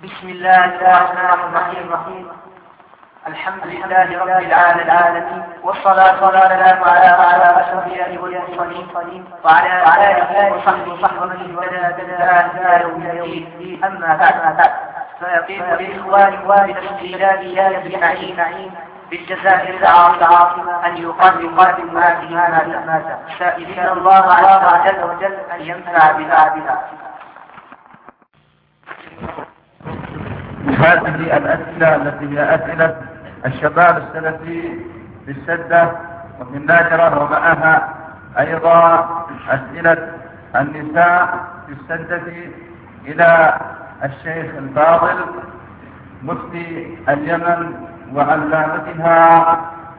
بسم الله الرحمن الرحيم. الحمد لله رب العالمين، والصلاة والسلام على أشرف المرسلين وعلى آله وصحبه ومن اهتدى إلى يوم الدين. أما بعد، فيقيم لإخواني بتسجيلات أجمعين بالجزائر العاصمة أن يقدم هذه المادة، سائلين الله عز وجل أن ينفع بها. هذه الأسئلة التي هي أسئلة الشباب السلفي في السدة وفي الناجرة، ومعها أيضا أسئلة النساء في السدة إلى الشيخ الفاضل مفتي اليمن وعلامتها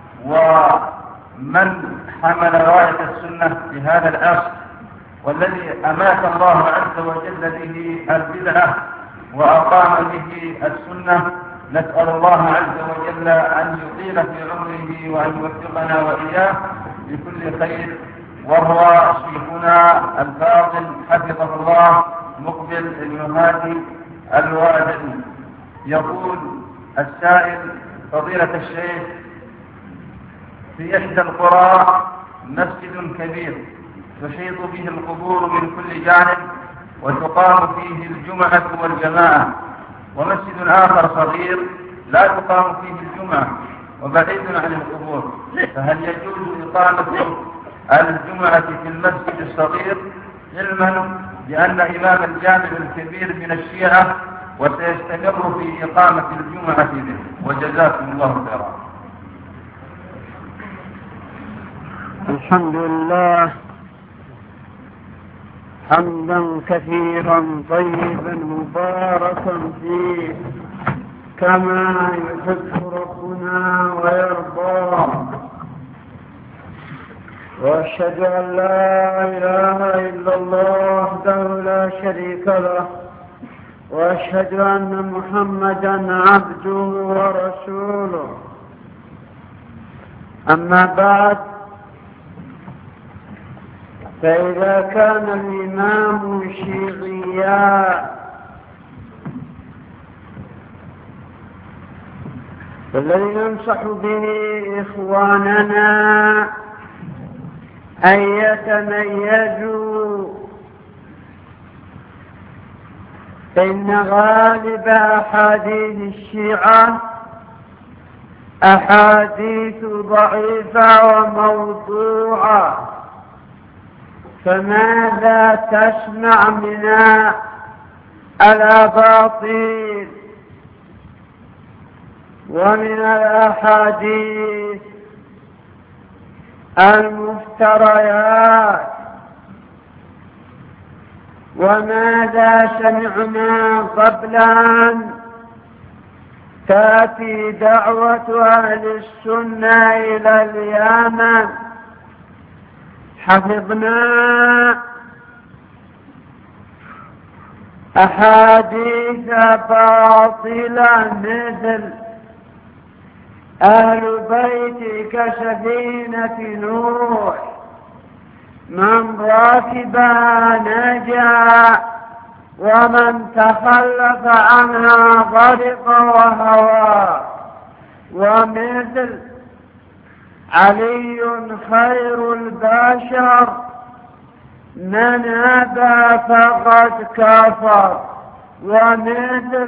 ومن حمل راية السنة في هذا العصر، والذي أمات الله عز وجل به البدعة وأقام به السنة. نسأل الله عز وجل أن يطيل في عمره وأن يوفقنا وإياه بكل خير. وهو شيخنا الفاضل حفظه الله مقبل بن هادي الوادعي. يقول السائل: فضيلة الشيخ، في إحدى القرى مسجد كبير تحيط به القبور من كل جانب وتقام فيه الجمعة والجماعة، ومسجد آخر صغير لا تقام فيه الجمعة وبعيد عن القبور، فهل يجوز إقامة الجمعة في المسجد الصغير، علما بأن إمام الجامع الكبير من الشيعة وسيستمر في إقامة الجمعة به؟ وجزاكم الله خيرا. الحمد لله حمدا كثيرا طيبا مباركا فيه كما يحب ربنا ويرضى، واشهد ان لا اله الا الله وحده لا شريك له، واشهد ان محمدا عبده ورسوله. اما بعد، فإذا كان الإمام شيعيا فالذي ننصح به إخواننا أن يتميزوا، فإن غالب أحاديث الشيعة أحاديث ضعيفة وموضوعة، فماذا تسمع من الأباطيل ومن الأحاديث المفتريات؟ وماذا سمعنا قبل أن تأتي دعوة أهل السنة إلى اليمن؟ حفظنا أحاديث باطلة مثل أهل بيت كسفينة نوح، من راكبها نجا ومن تخلف عنها غرق وهوى، ومثل علي خير البشر، من أبى فقد كفر، ومثل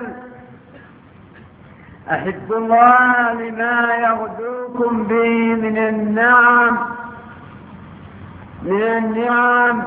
أحب الله لما يغدوكم به من النعم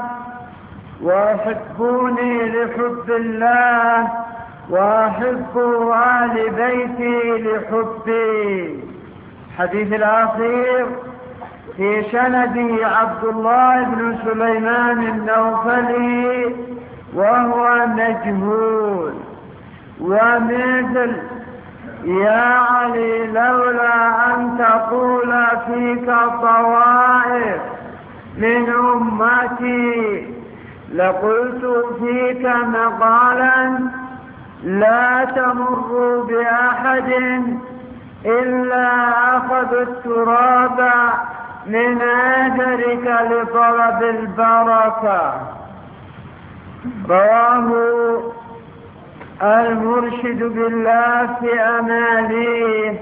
وأحبوني لحب الله وأحب أهل بيتي لحبي. الحديث الأخير في سنده عبد الله بن سليمان النوفلي وهو مجهول. ومثل يا علي لولا أن تقول فيك طوائف من أمتي لقلت فيك مقالا لا تمر بأحد إلا أخذ التراب من أثرك لطلب البركة. رواه المرشد بالله في أماليه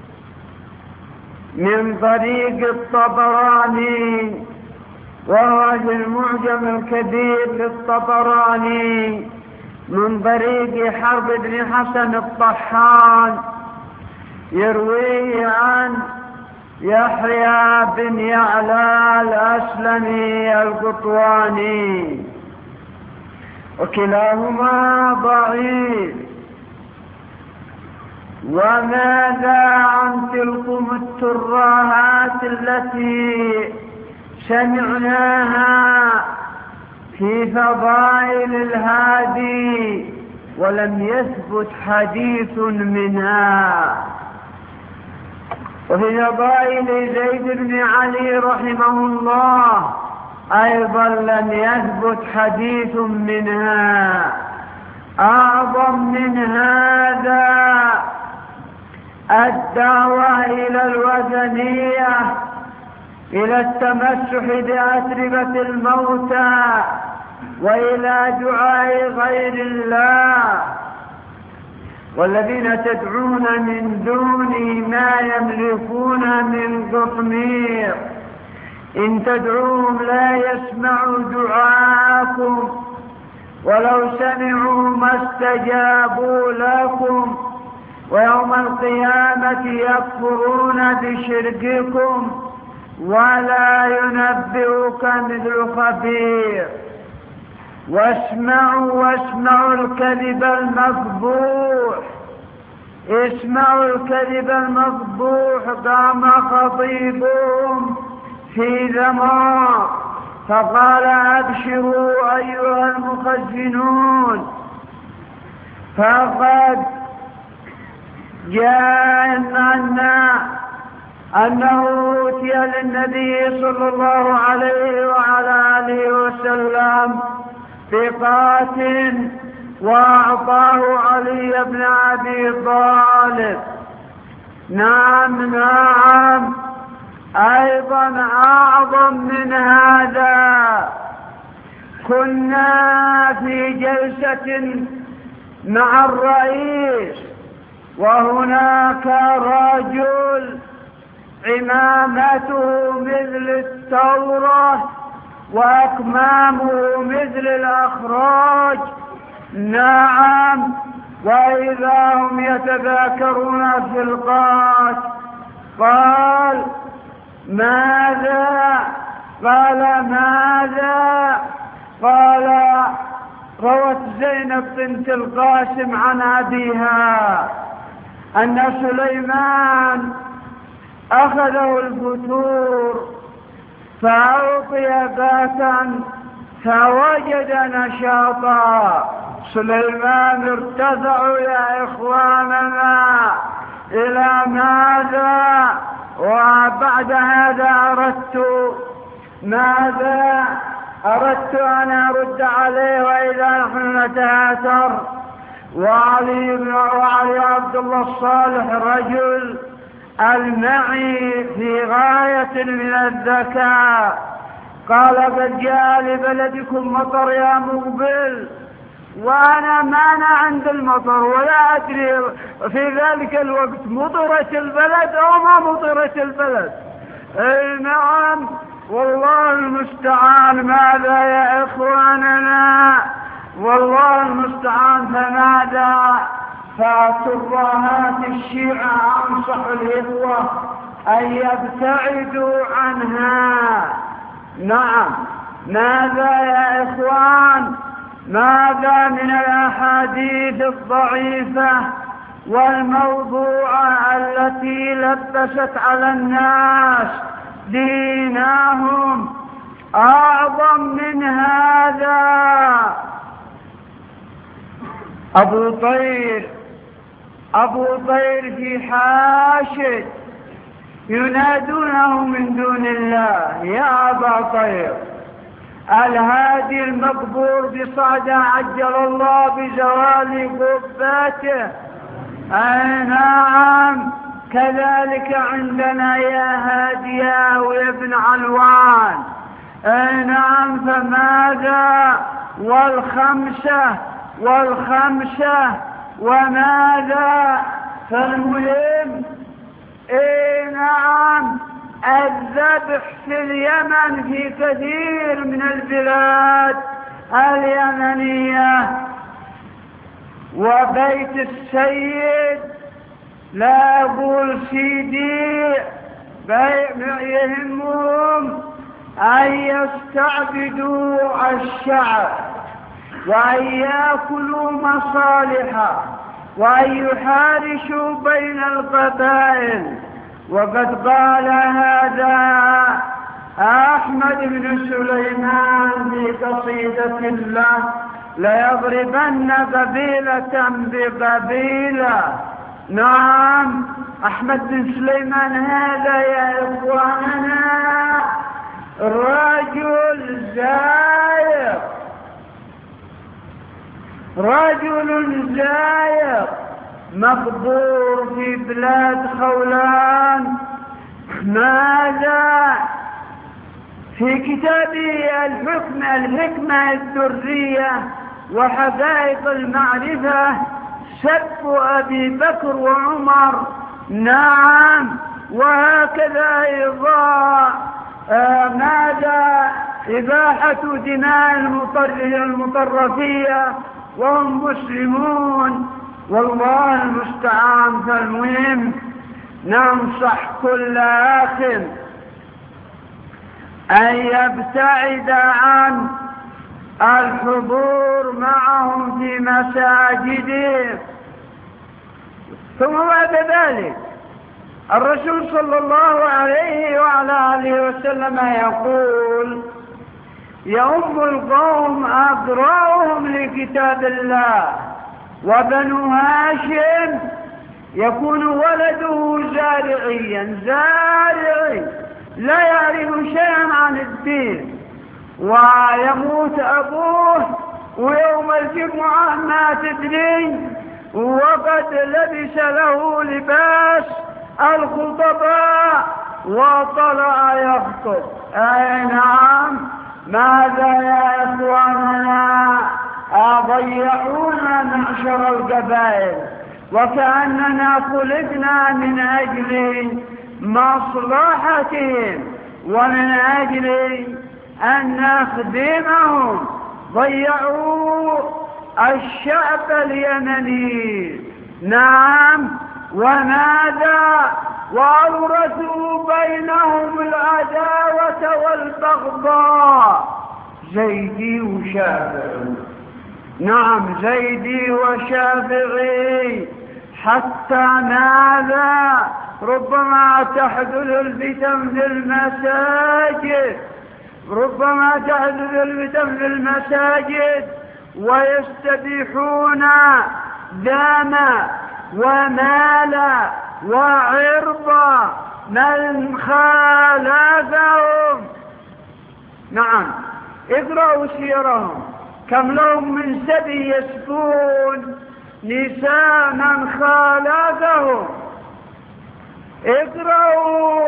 من طريق الطبراني، وهو في المعجم الكبير للطبراني من طريق حرب بن حسن الطحان، يرويه عن يحيى بن يعلى الأسلمي القطواني، وكلاهما ضعيف. وماذا عن تلكم الترهات التي سمعناها في فضائل الهادي ولم يثبت حديث منها؟ وفي فضائل زيد بن علي رحمه الله أيضا لم يثبت حديث منها. أعظم من هذا الدعوة إلى الوثنية، إلى التمسح بأتربة الموتى، وإلى دعاء غير الله. والذين تدعون من دونه ما يملكون من قطمير، إن تدعوهم لا يسمعوا دعاءكم، ولو سمعوا ما استجابوا لكم، ويوم القيامة يكفرون بشرككم، ولا ينبئك مثل خبير. واسمعوا الكذب المفضوح. اسمعوا الكذب المفضوح. قام خطيبهم في ذمار فقال: أبشروا أيها المخزنون، فقد جاء أنه أوتي للنبي صلى الله عليه وعلى آله وسلم ثقات، وأعطاه علي بن أبي طالب. نعم أيضا أعظم من هذا، كنا في جلسة مع الرئيس، وهناك رجل عمامته مثل التورة وأكمامه مثل الأخراج. نعم، وإذا هم يتذاكرون في القاس. قال: ماذا؟ قال: ماذا؟ قال: روت زينب بنت القاسم عن أبيها أن سليمان أخذه الفتور فأعطي باتا فوجد نشاطا. سليمان ارتفع يا إخواننا إلى ماذا؟ وبعد هذا أردت أن أرد عليه، وإذا نحن نتهاتر. وعلي عبد الله الصالح رجل المعي في غاية من الذكاء. قال: قد جاء لبلدكم مطر يا مقبل، وأنا ما أنا عند المطر ولا أدري في ذلك الوقت مطرت البلد أو ما مطرت البلد. نعم، والله المستعان. ماذا يا إخواننا؟ والله المستعان. فماذا؟ فترهات الشيعة أنصح الإخوة أن يبتعدوا عنها. نعم، ماذا يا إخوان؟ ماذا من الأحاديث الضعيفة والموضوعة التي لبست على الناس دينهم؟ أعظم من هذا أبو طير في حاشد ينادونه من دون الله: يا أبا طير، الهادي المقبور بصعدة عجل الله بزوال قباته. نعم، كذلك عندنا يا هادية وابن علوان. نعم، فماذا؟ والخمسة والخمسة وماذا. فالمهم نعم الذبح في اليمن في كثير من البلاد اليمنية. وبيت السيد لا يقول سيدي يهمهم أن يستعبدوا الشعب وأن يأكلوا مصالحه وأن يحارشوا بين القبائل. وقد قال هذا أحمد بن سليمان في قصيدة له: ليضربن قبيلة بقبيلة. نعم أحمد بن سليمان هذا يا إخواننا رجل زائر، رجل زائر مقبور في بلاد خولان. ماذا في كتابه الحكمة الدرية وحقائق المعرفة سب أبي بكر وعمر. نعم وهكذا أيضا ماذا إباحة دماء المطرفية وهم مسلمون، والله المستعان. فالمهم ننصح كل آخ أن يبتعد عن الحضور معهم في مساجدهم. ثم بعد ذلك الرسول صلى الله عليه وعلى آله وسلم يقول: يؤم القوم أقرأهم لكتاب الله، وبنو هاشم يكون ولده زارعيا زارعي لا يعرف شيئا عن الدين، ويموت أبوه ويوم الجمعة ما تدري وقد لبس له لباس الخطباء وطلع يخطب. أي نعم ماذا يا إخواننا ضيعونا معشر القبائل، وكأننا خلقنا من أجل مصلحتهم ومن أجل أن نخدمهم. ضيعوا الشعب اليمني. نعم وماذا وأورثوا بينهم العداوة والبغضاء. زيدي وشافعي، نعم زيدي وشافعي، حتى ماذا ربما تحدث الفتن في المساجد، ربما تحدث الفتن في المساجد ويستبيحون دم ومال وعرض من خالفهم. نعم اقرأوا سيرهم كم لهم من سبي يسكون نساء من خالفهم. اقرأوا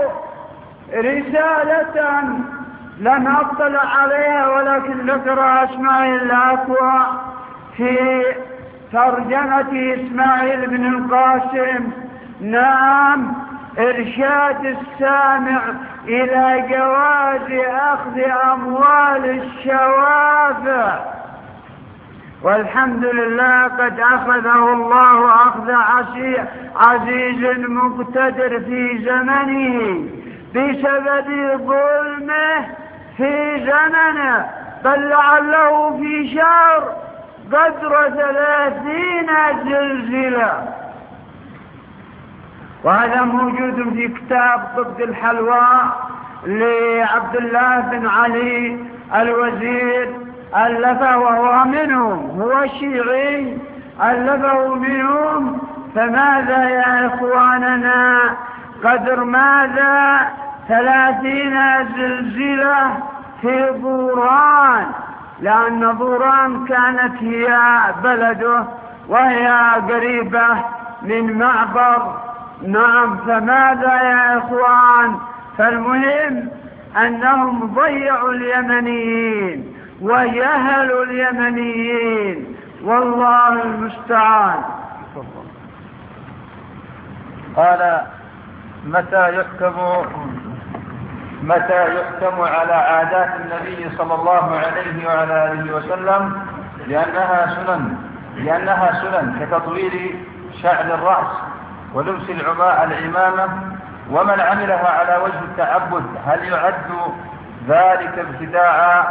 رسالة لم أطلع عليها ولكن ذكر إسماعيل الأكوى في ترجمة إسماعيل بن القاسم. نعم إرشاد السامع إلى جواز أخذ أموال الشوافع، والحمد لله قد أخذه الله أخذ عزيز مقتدر في زمنه بسبب ظلمه في زمنه، بل لعله في شهر قدر 30 زلزلة. وهذا موجود في كتاب ضد الحلوى لعبد الله بن علي الوزير ألفه، وهو منهم، هو شيعي ألفه منهم. فماذا يا إخواننا قدر ماذا 30 زلزلة في ضوران، لأن ضوران كانت هي بلده وهي قريبة من معبر. نعم فماذا يا إخوان. فالمهم أنهم ضيعوا اليمنيين وجهلوا اليمنيين والله المستعان. قال متى يحكم على عادات النبي صلى الله عليه وعلى آله وسلم لأنها سنن كتطويل شعر الرأس ولبس العمامة، ومن عملها على وجه التعبد هل يعد ذلك ابتداعا؟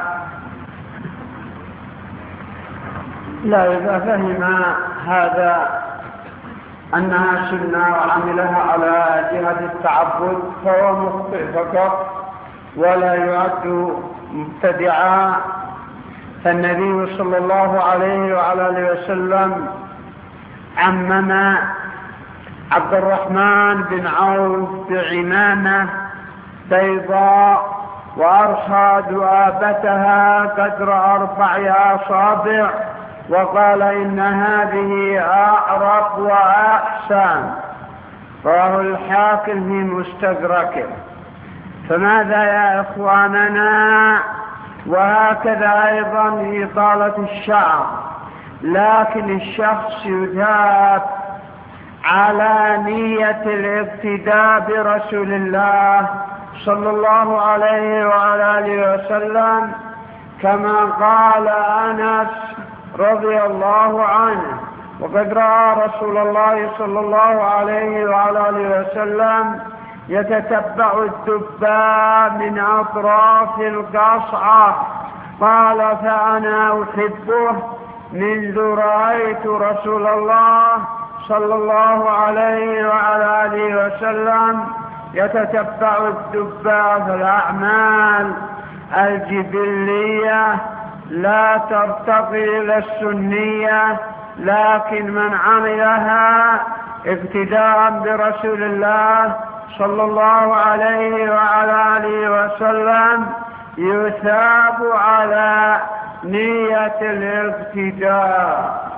لا، إذا فهم هذا أنها سنة وعملها على جهة التعبد فهو مخطئ فقط ولا يعد مبتدعا. فالنبي صلى الله عليه وعلى آله وسلم عمم عبد الرحمن بن عوف بعمامة بيضاء وأرخى دؤابتها قدر 4 أصابع، وقال إن هذه أعرق وأحسن. رواه الحاكم في مستدركه. فماذا يا إخواننا؟ وهكذا أيضا إطالة الشعر، لكن الشخص يثاب على نية الاقتداء برسول الله صلى الله عليه وعلى آله وسلم، كما قال أنس رضي الله عنه: وقد رأى رسول الله صلى الله عليه وعلى آله وسلم يتتبع الدباء من أطراف القصعة. قال: فأنا أحبه منذ رأيت رسول الله صلى الله عليه وعلى آله وسلم يتتبع الدباء. فالأعمال الجبلية لا ترتقي إلى السنية، لكن من عملها ابتداء برسول الله صلى الله عليه وعلى آله وسلم يثاب على نية الابتداء.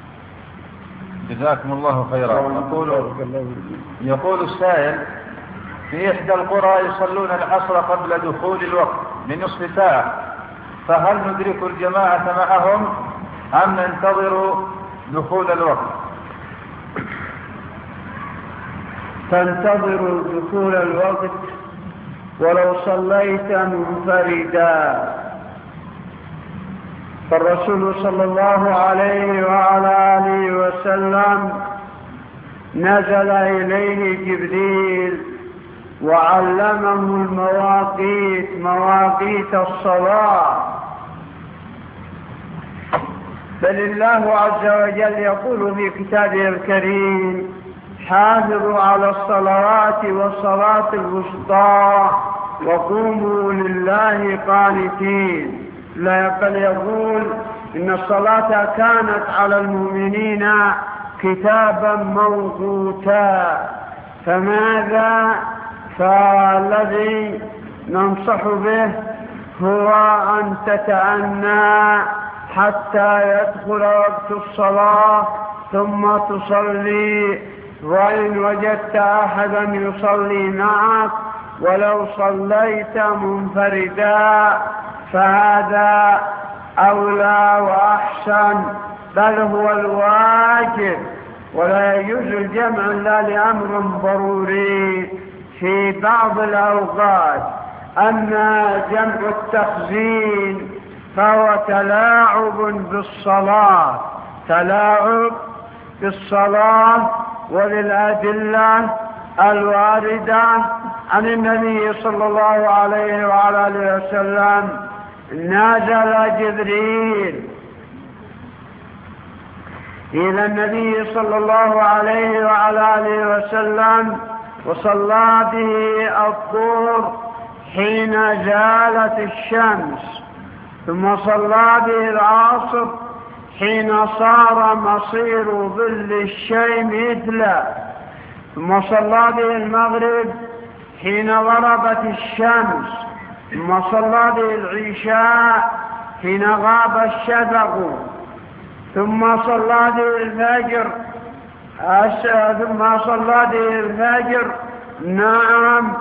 جزاكم الله خيرا. يقول السائل: في إحدى القرى يصلون العصر قبل دخول الوقت بنصف ساعة، فهل ندرك الجماعة معهم أم ننتظر دخول الوقت؟ تنتظر دخول الوقت ولو صليت منفردا. فالرسول صلى الله عليه وعلى آله وسلم نزل إليه جبريل وعلمه مواقيت الصلاة. بل الله عز وجل يقول في كتابه الكريم: حافظوا على الصلوات والصلاة الوسطى وقوموا لله قانتين. بل يقول إن الصلاة كانت على المؤمنين كتابا موقوتا. فماذا؟ فالذي ننصح به هو أن تتأنى حتى يدخل وقت الصلاة ثم تصلي، وإن وجدت أحدا يصلي معك ولو صليت منفردا فهذا أولى وأحسن، بل هو الواجب. ولا يجوز الجمع إلا لأمر ضروري في بعض الأوقات. أما جمع التخزين فهو تلاعب بالصلاة وللأدلة الواردة عن النبي صلى الله عليه وعلى آله وسلم: نزل جبريل إلى النبي صلى الله عليه وعلى آله وسلم وصلى به الظهر حين زالت الشمس، ثم صلى به العصر حين صار مصير ظل الشيء مثله، ثم صلى به المغرب حين غربت الشمس، ثم صلى به العشاء حين غاب الشفق، ثم صلى به الفجر نعم.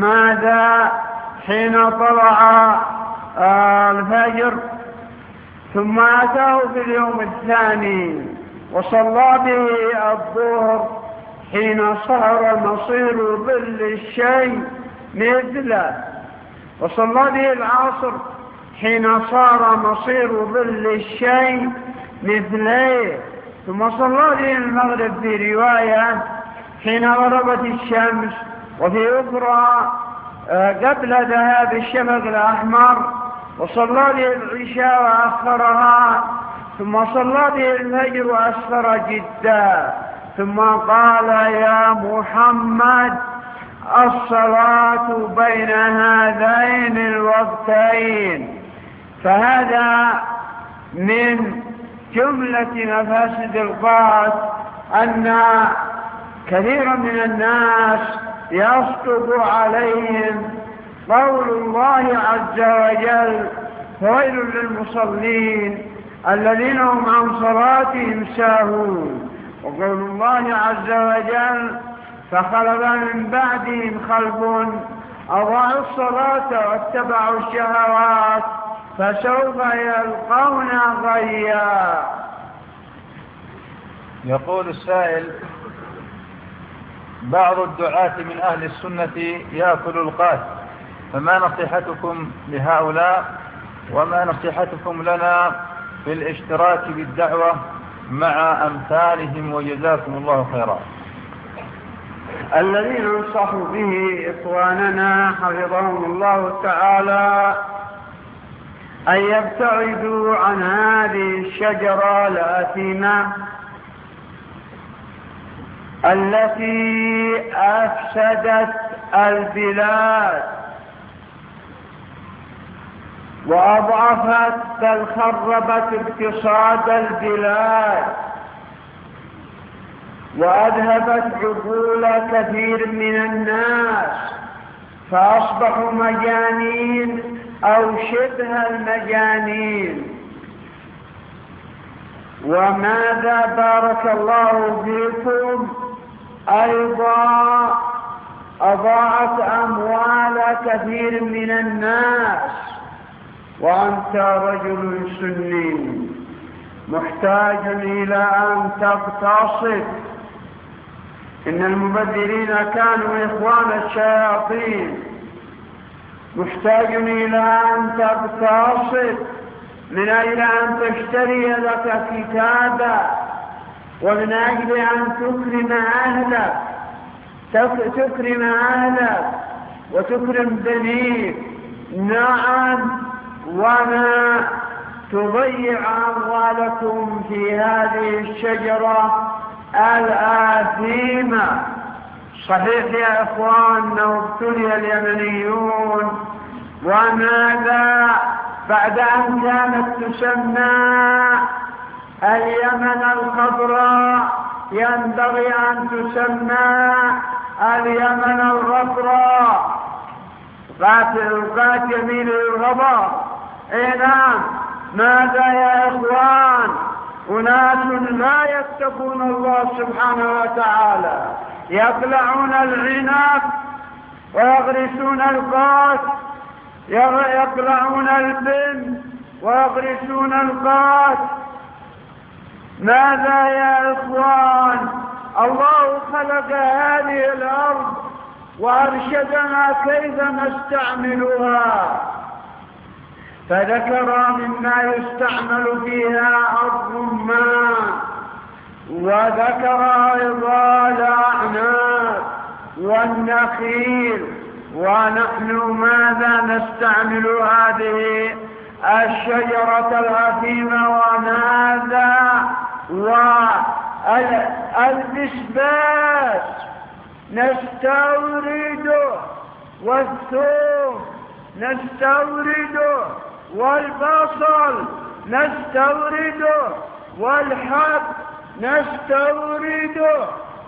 وماذا؟ حين طلع الفجر ثم أتاه في اليوم الثاني وصلى به الظهر حين صار مصير ظل الشيء مثله، وصلى به العصر حين صار مصير ظل الشيء مثله، ثم صلى به المغرب في رواية حين غربت الشمس، وفي أخرى قبل ذهاب الشفق الأحمر، وصلى به العشاء وأخرها، ثم صلى به الفجر وأسفر جدا، ثم قال يا محمد الصلاة بين هذين الوقتين. فهذا من جملة مفاسد القاس أن كثيرا من الناس يصدق عليهم قول الله عز وجل فويل للمصلين الذين هم عن صلاتهم ساهون، وقول الله عز وجل فخلف من بعدهم خلف أضاعوا الصلاة واتبعوا الشهوات فسوف يلقون غيا. يقول السائل: بعض الدعاة من أهل السنة يأكل القاس، فما نصيحتكم لهؤلاء وما نصيحتكم لنا في الاشتراك بالدعوة مع أمثالهم، وجزاكم الله خيرا؟ الذي ننصح به إخواننا حفظهم الله تعالى أن يبتعدوا عن هذه الشجرة الآثمة التي أفسدت البلاد وأضعفت بل خربت اقتصاد البلاد وأذهبت عقول كثير من الناس فأصبحوا مجانين أو شبه المجانين. وماذا بارك الله فيكم أيضا أضاعت أموال كثير من الناس، وأنت رجل سني محتاج إلى أن تقتصد. إن المبذرين كانوا إخوان الشياطين. محتاج إلى أن تقتصد من أجل أن تشتري لك كتابا، ومن أجل أن تكرم أهلك وتكرم بنيك. نعم، وما تضيع أموالكم في هذه الشجرة الآثمة. صحيح يا إخوان أنه ابتلي اليمنيون، وماذا بعد أن كانت تسمى اليمن الخضراء ينبغي أن تسمى اليمن الغبراء، ذات يمين الغبر. نعم، ماذا يا إخوان؟ أناس لا يتقون الله سبحانه وتعالى، يقلعون العنب ويغرسون القاس، يقلعون البن ويغرسون القاس. ماذا يا إخوان؟ الله خلق هذه الأرض وأرشدنا كيف نستعملها، فذكر مما يستعمل فيها الرمان، وذكر أيضا الأعناب والنخيل. ونحن ماذا نستعمل هذه الشجرة الأثيمة؟ وماذا؟ والبسباس نستورده، والثوم نستورده، والبصل نستورده، والحب نستورده.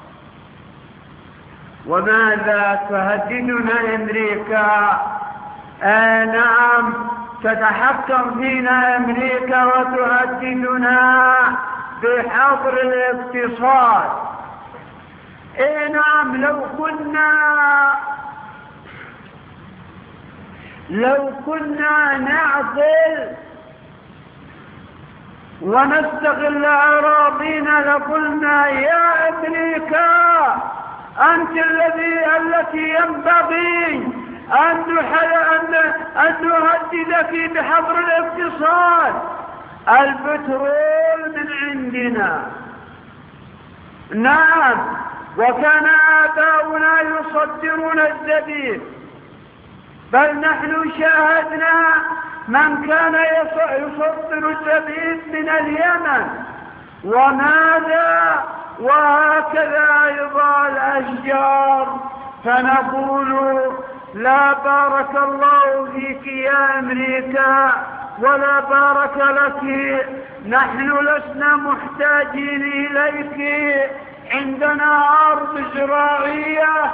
وماذا تهددنا أمريكا؟ نعم، تتحكم فينا أمريكا وتهددنا بحظر الاقتصاد. نعم، لو كنا نعقل ونستغل أراضينا لقلنا يا أمريكا أنت التي ينبغي أن نهددك بحظر الاقتصاد. البترول من عندنا، نعم، وكان آباؤنا يصدرون الزبيب، بل نحن شاهدنا من كان يصدر الزبيب من اليمن. وماذا؟ وهكذا أيضا الأشجار. فنقول لا بارك الله فيك يا أمريكا ولا بارك لك، نحن لسنا محتاجين إليك، عندنا أرض زراعية،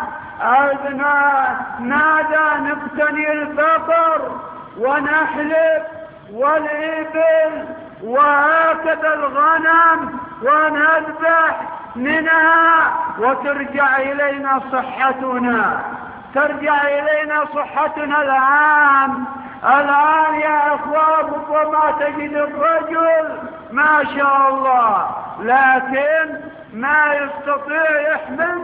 ماذا نقتني البقر ونحلب والإبل وهكذا الغنم ونذبح منها وترجع إلينا صحتنا الآن يا أخوان. ربما تجد الرجل ما شاء الله لكن ما يستطيع يحمل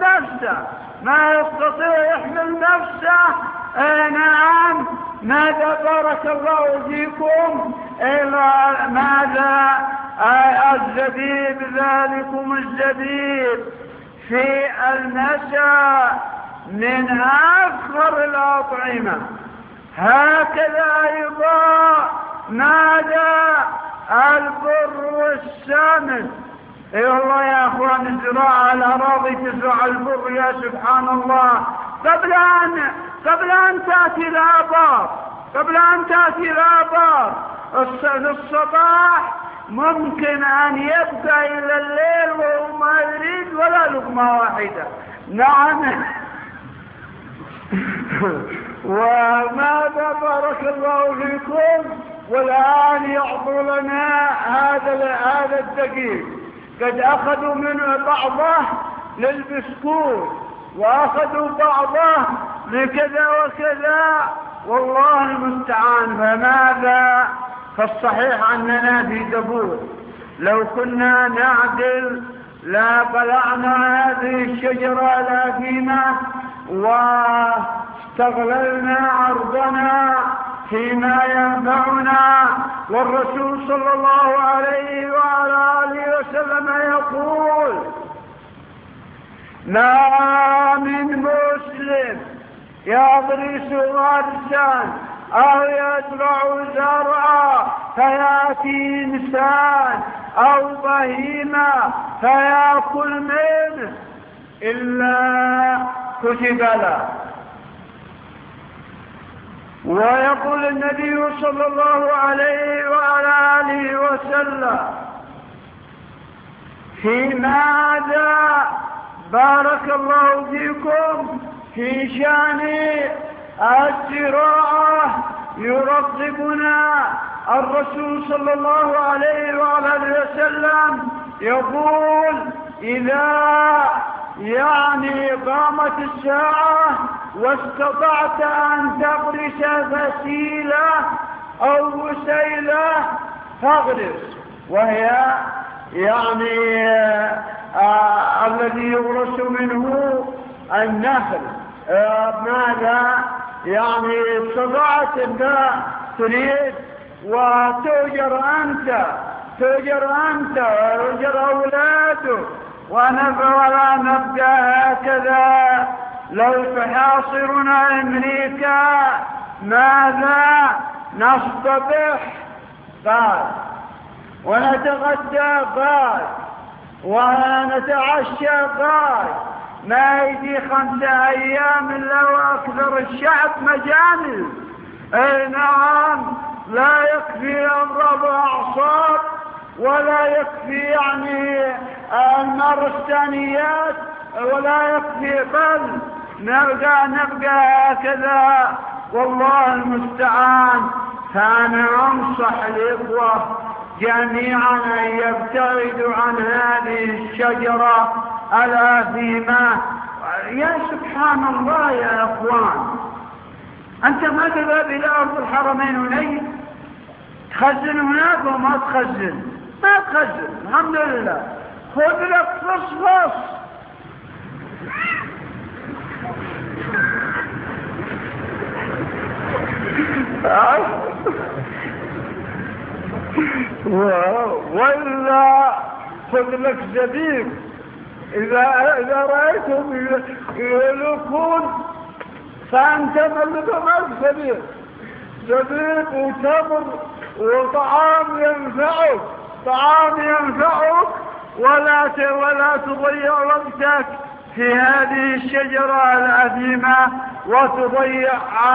نفسه. نعم، ماذا بارك الله فيكم؟ ماذا؟ الزبيب، ذلكم الزبيب في المساء من أكثر الأطعمة. هكذا أيضا ماذا؟ البر والسمن. اي والله يا اخوان، الزراعة الأراضي تزرع البر يا سبحان الله قبل أن تأتي الآبار الصباح ممكن أن يبقى إلى الليل وهو ما يريد ولا لقمة واحدة. نعم. وماذا بارك الله فيكم؟ والآن يعطوا لنا هذا الدقيق، قد أخذوا منه بعضه للبسكوت وأخذوا بعضه لكذا وكذا، والله المستعان. فماذا؟ فالصحيح أننا في دبور، لو كنا نعدل لا بلعنا هذه الشجرة الأثيمة واستغللنا عرضنا فيما ينفعنا. والرسول صلى الله عليه وعلى آله وسلم يقول: ما من مسلم يغرس غرسا أو يزرع زرعا فيأتي إنسان أو بهيمة فيأكل منه إلا كتب له. ويقول النبي صلى الله عليه وعلى آله وسلم: في ماذا بارك الله فيكم؟ في شأن الزراعة يرغبنا الرسول صلى الله عليه وعلى آله وسلم يقول: إذا قامت الساعة واستطعت أن تغرس فسيلة أو وسيلة فاغرس، وهي الذي يغرس منه النخل. ماذا؟ استطعت أن تريد وتؤجر أنت ويؤجر أولادك ولا نبدأ هكذا. لو تحاصرنا أمريكا ماذا؟ نصطبح قال، ونتغدى قال، ونتعشى قال، ما يجي 5 أيام إلا وأكثر الشعب مجانس. نعم، لا يكفي أمراض أعصاب ولا يكفي النارستانيات ولا يكفي، بل نبقى هكذا، والله المستعان. فأنا أنصح الإخوة جميعا أن يبتعدوا عن هذه الشجرة الآثيمة. يا سبحان الله يا أخوان، أنت ما تذهب إلى أرض الحرمين ونيل تخزن هناك وما تخزن، ما تخزن الحمد لله. خذ لك فصفص وإلا خذ لك زبيب. إذا رأيتم يلوكون فأنت ملكم الزبيب، زبيب وتمر وطعام ينفعك، طعام ينفعك، ولا تضيع وقتك في هذه الشجرة العظيمة وتضيع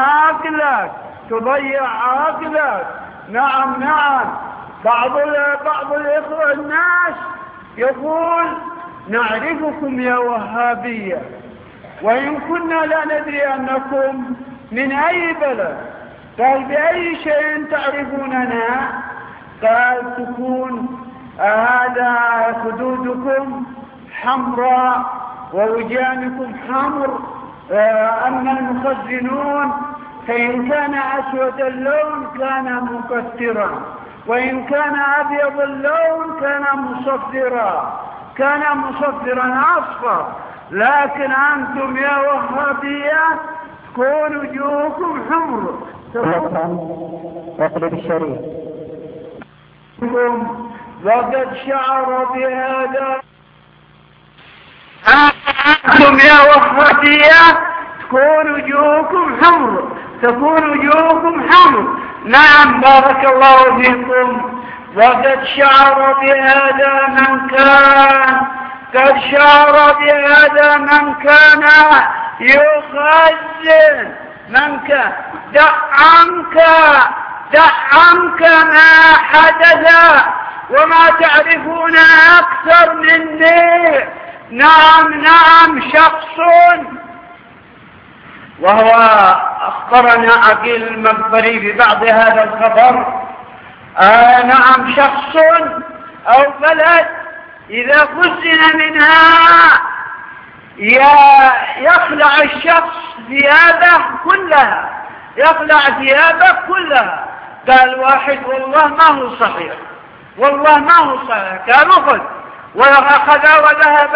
عقلك. نعم بعض الإخوة الناس يقول نعرفكم يا وهابية، وإن كنا لا ندري أنكم من أي بلد. قال بأي شيء تعرفوننا؟ قال تكون هذا خدودكم حمراء ووجانكم حمر. أما المخزنون فإن كان أسود اللون كان مكثرا، وإن كان أبيض اللون كان مصفرا أصفر. لكن أنتم يا وهابية تكون وجوهكم حمر. واقلب الشريف. وقد شعر بهذا أنتم يا وهابية تكون وجوهكم حمر. نعم بارك الله فيكم. وقد شعر بهذا من كان يخزن. دع عنك ما حدث وما تعرفون أكثر مني. نعم شخص، وهو أخبرنا عقيل المقبري ببعض هذا الخبر. نعم شخص أو بلد إذا خزن منها يخلع الشخص ثيابه كلها. قال واحد والله ما هو صحيح، قال أخذ، وأخذ وذهب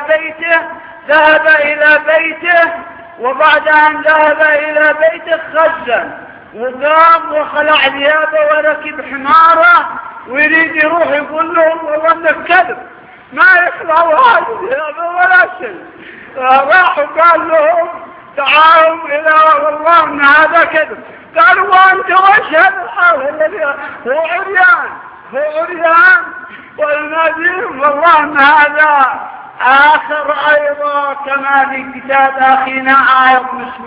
إلى بيته. وبعد أن ذهب إلى بيته خزن وقام وخلع ثيابه وركب حماره ويريد يروح يقول لهم والله انك كذب، ما يخلعوا هذه الثيابه ولا شيء. راح وقال لهم تعالوا إلى والله ان هذا كذب. قالوا وانت وش هذا الحال الذي هو عريان والنادم؟ والله ان هذا آخر أيضا كما في كتاب أخينا عايض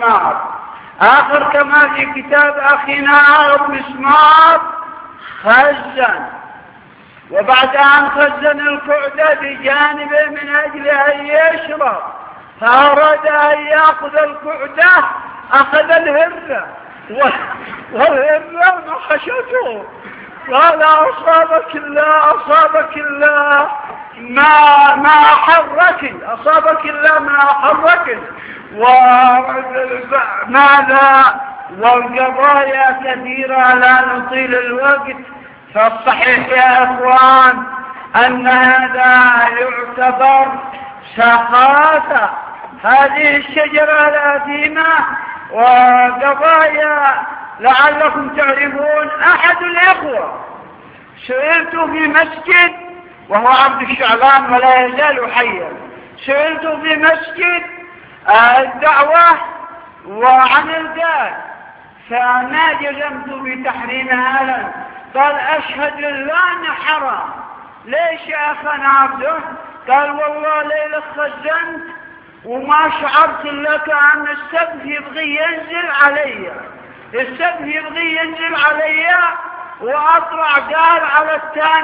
مسمار خزن. وبعد أن خزن القعدة بجانبه من أجل أن يشرب، فأراد أن يأخذ القعدة، أخذ الهرة والهرة نحشته. قال أصابك الله ما أحرك. وماذا والقضايا كثيرة لا نطيل الوقت. فالصحيح يا إخوان أن هذا يعتبر سخافة، هذه الشجرة الأثيمة وقضايا لعلكم تعرفون. أحد الإخوة سئلت في مسجد وهو عبد الشعبان ولا يزال حيا، سئلت في مسجد الدعوة وعن القال، فما جزمت بتحريمها لنا. قال أشهد لله أن حرام. ليش يا أخانا عبده؟ قال والله ليلة خزنت وما شعرت لك أن السبب يبغي ينزل علي وأطلع قال على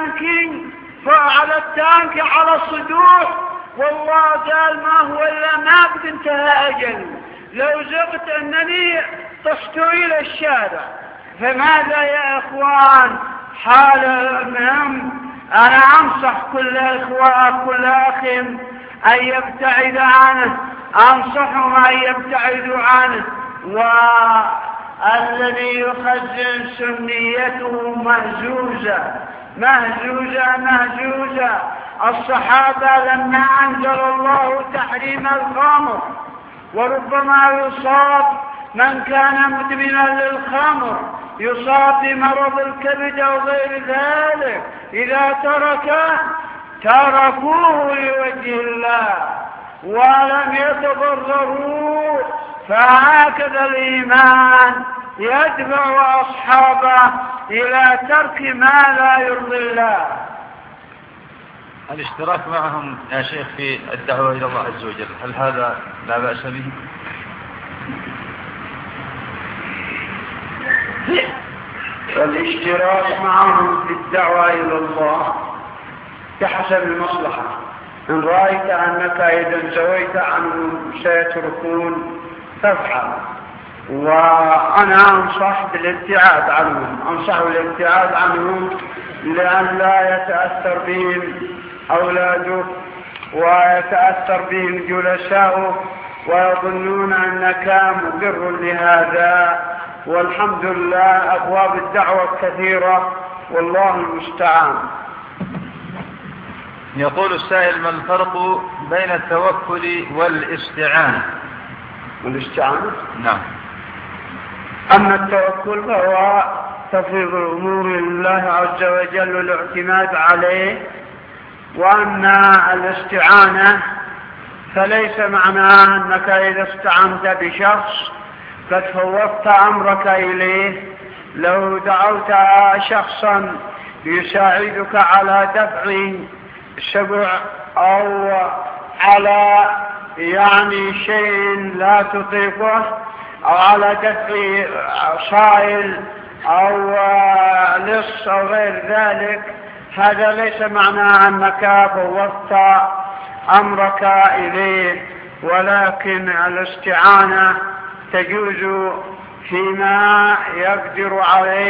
التانك على الصدوح. والله قال ما هو إلا ما قد انتهى أجل، لو زغت أنني طشت إلى الشارع. فماذا يا إخوان حال المهم؟ أنا أنصح كل إخوة كل أخ أن يبتعد عنه، أنصحهم أن يبتعدوا عنه. الذي يخزن سنيته مهزوزة. الصحابة لما أنزل الله تحريم الخمر، وربما يصاب من كان مدمنا للخمر يصاب بمرض الكبد أو غير ذلك، إذا تركوه لوجه الله ولم يتضرروا. فهكذا الإيمان يدفع أصحابه إلى ترك ما لا يرضي الله. الاشتراك معهم يا شيخ في الدعوة إلى الله عز وجل، هل هذا لا بأس به؟ فالاشتراك معهم في الدعوة إلى الله بحسب المصلحة. إن رأيت أنك إذا زويت عنهم سيتركون فافعل، وأنا أنصح بالابتعاد عنهم لأن لا يتأثر بهم أولاده ويتأثر بهم جلساؤه ويظنون أنك مقر لهذا. والحمد لله أبواب الدعوة كثيرة والله المستعان. يقول السائل: ما الفرق بين التوكل والاستعانة؟ نعم. أما التوكل فهو تفويض الأمور لله عز وجل والاعتماد عليه، وأما الاستعانة فليس معناه أنك إذا استعنت بشخص قد فوضت أمرك إليه. لو دعوت شخصا يساعدك على دفع سبع أو على شيء لا تطيقه، أو على دفع صائل أو لص أو غير ذلك، هذا ليس معناه أنك فوضت أمرك إليه، ولكن الاستعانة تجوز فيما يقدر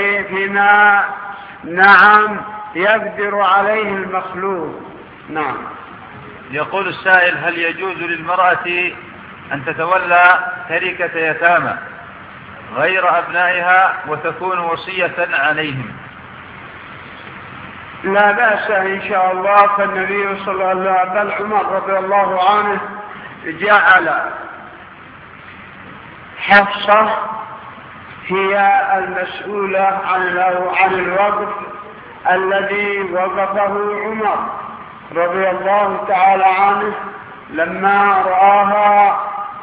عليه المخلوق. نعم. يقول السائل: هل يجوز للمرأة أن تتولى تركة يتامى غير أبنائها وتكون وصية عليهم؟ لا بأس إن شاء الله. فالنبي صلى الله عليه وسلم عمر رضي الله عنه جعل حفصة هي المسؤولة عن الوقف الذي وقفه عمر رضي الله تعالى عنه لما رآها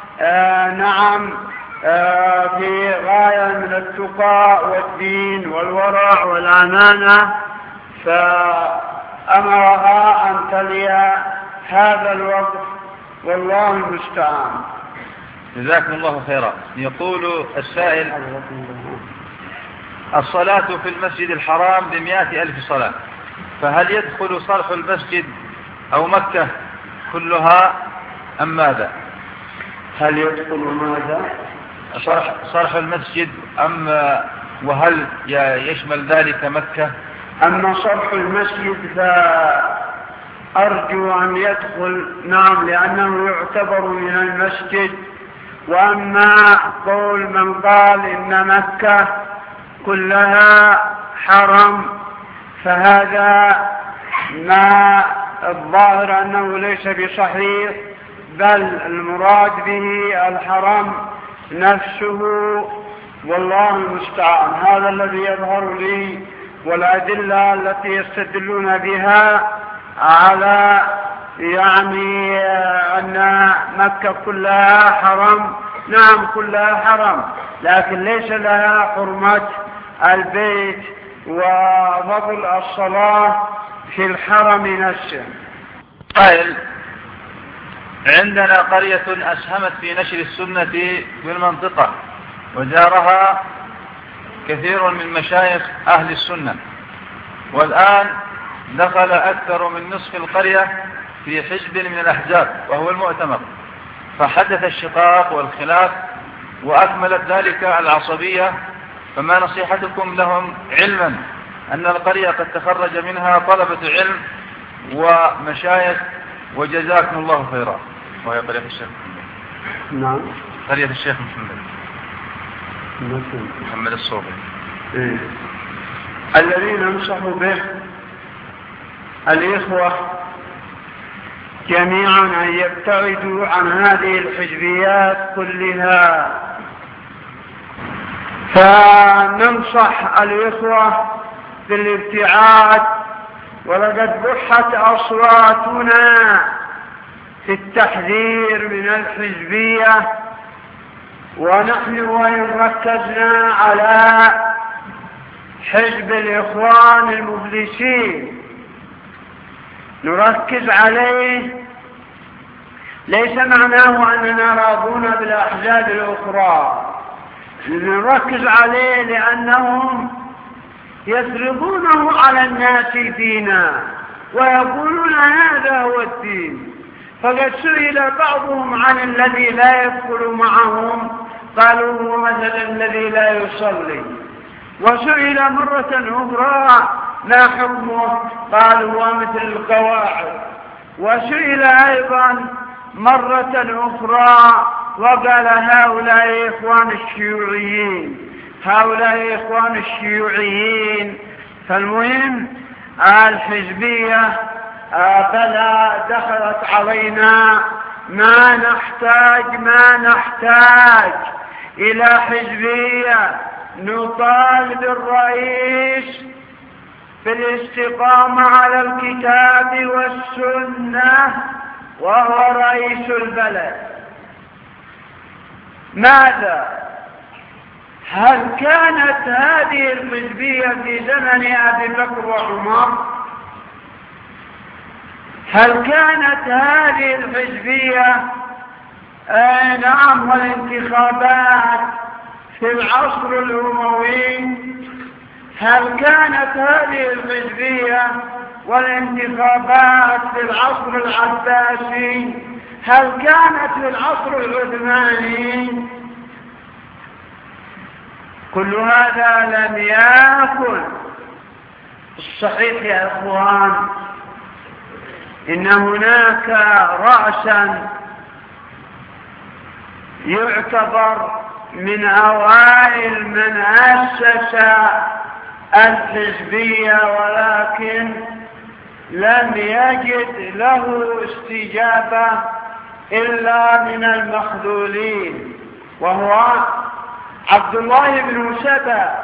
في غاية من التقى والدين والورع والأمانة، فأمرها أن تلي هذا الوقف والله المستعان. جزاكم الله خيرا. يقول السائل: الصلاة في المسجد الحرام ب100,000 صلاة، فهل يدخل صرح المسجد أو مكة كلها أم ماذا؟ هل يدخل ماذا؟ صرح المسجد وهل يشمل ذلك مكة؟ أما صرح المسجد فأرجو أن يدخل، نعم، لأنه يعتبر من المسجد. وأما قول من قال إن مكة كلها حرم فهذا ما الظاهر أنه ليس بصحيح، بل المراد به الحرم نفسه والله المستعان. هذا الذي يظهر لي، والأدلة التي يستدلون بها على أن مكة كلها حرم. نعم كلها حرم، لكن ليس لها حرمة البيت وفضل الصلاة في الحرم نفسه. قائل: عندنا قرية أسهمت في نشر السنة في المنطقة، وزارها كثير من مشايخ أهل السنة، والآن دخل أكثر من نصف القرية في حزب من الأحزاب وهو المؤتمر، فحدث الشقاق والخلاف وأكملت ذلك العصبية. فما نصيحتكم لهم، علما أن القرية قد تخرج منها طلبة علم ومشايخ، وجزاكم الله خيرا. وهي قرية الشيخ. نعم، قرية الشيخ محمد. محمد الصوفي. الذي ننصح به الإخوة جميعا أن يبتعدوا عن هذه الحزبيات كلها، فننصح الإخوة بالابتعاد. ولقد بحت أصواتنا في التحذير من الحزبية، ونحن وإن ركزنا على حزب الإخوان المفلسين نركز عليه، ليس معناه أننا راضون بالأحزاب الأخرى، نركز عليه لأنهم يفرضونه على الناس فينا ويقولون هذا هو الدين. فقد سئل بعضهم عن الذي لا يدخل معهم، قالوا هو مثل الذي لا يصلي. وسئل مرة أخرى ما حكمه، قالوا هو مثل القواعد. وسئل أيضا مرة أخرى وقال هؤلاء إخوان الشيوعيين، هؤلاء إخوان الشيوعيين. فالمهم الحزبية بلا دخلت علينا، ما نحتاج إلى حزبية. نطالب الرئيس بالاستقامة على الكتاب والسنة وهو رئيس البلد. ماذا؟ هل كانت هذه الحزبية في زمن أبي بكر وعمر؟ هل كانت هذه الحزبية نعم والانتخابات في العصر الأموي؟ هل كانت هذه الحزبية والانتخابات في العصر العباسي؟ هل كانت في العصر العثماني؟ كل هذا لم يكن. الصحيح يا أخوان إن هناك رأسا يعتبر من أوائل من أسس الحزبية، ولكن لم يجد له استجابة إلا من المخذولين، وهو عبد الله بن سبأ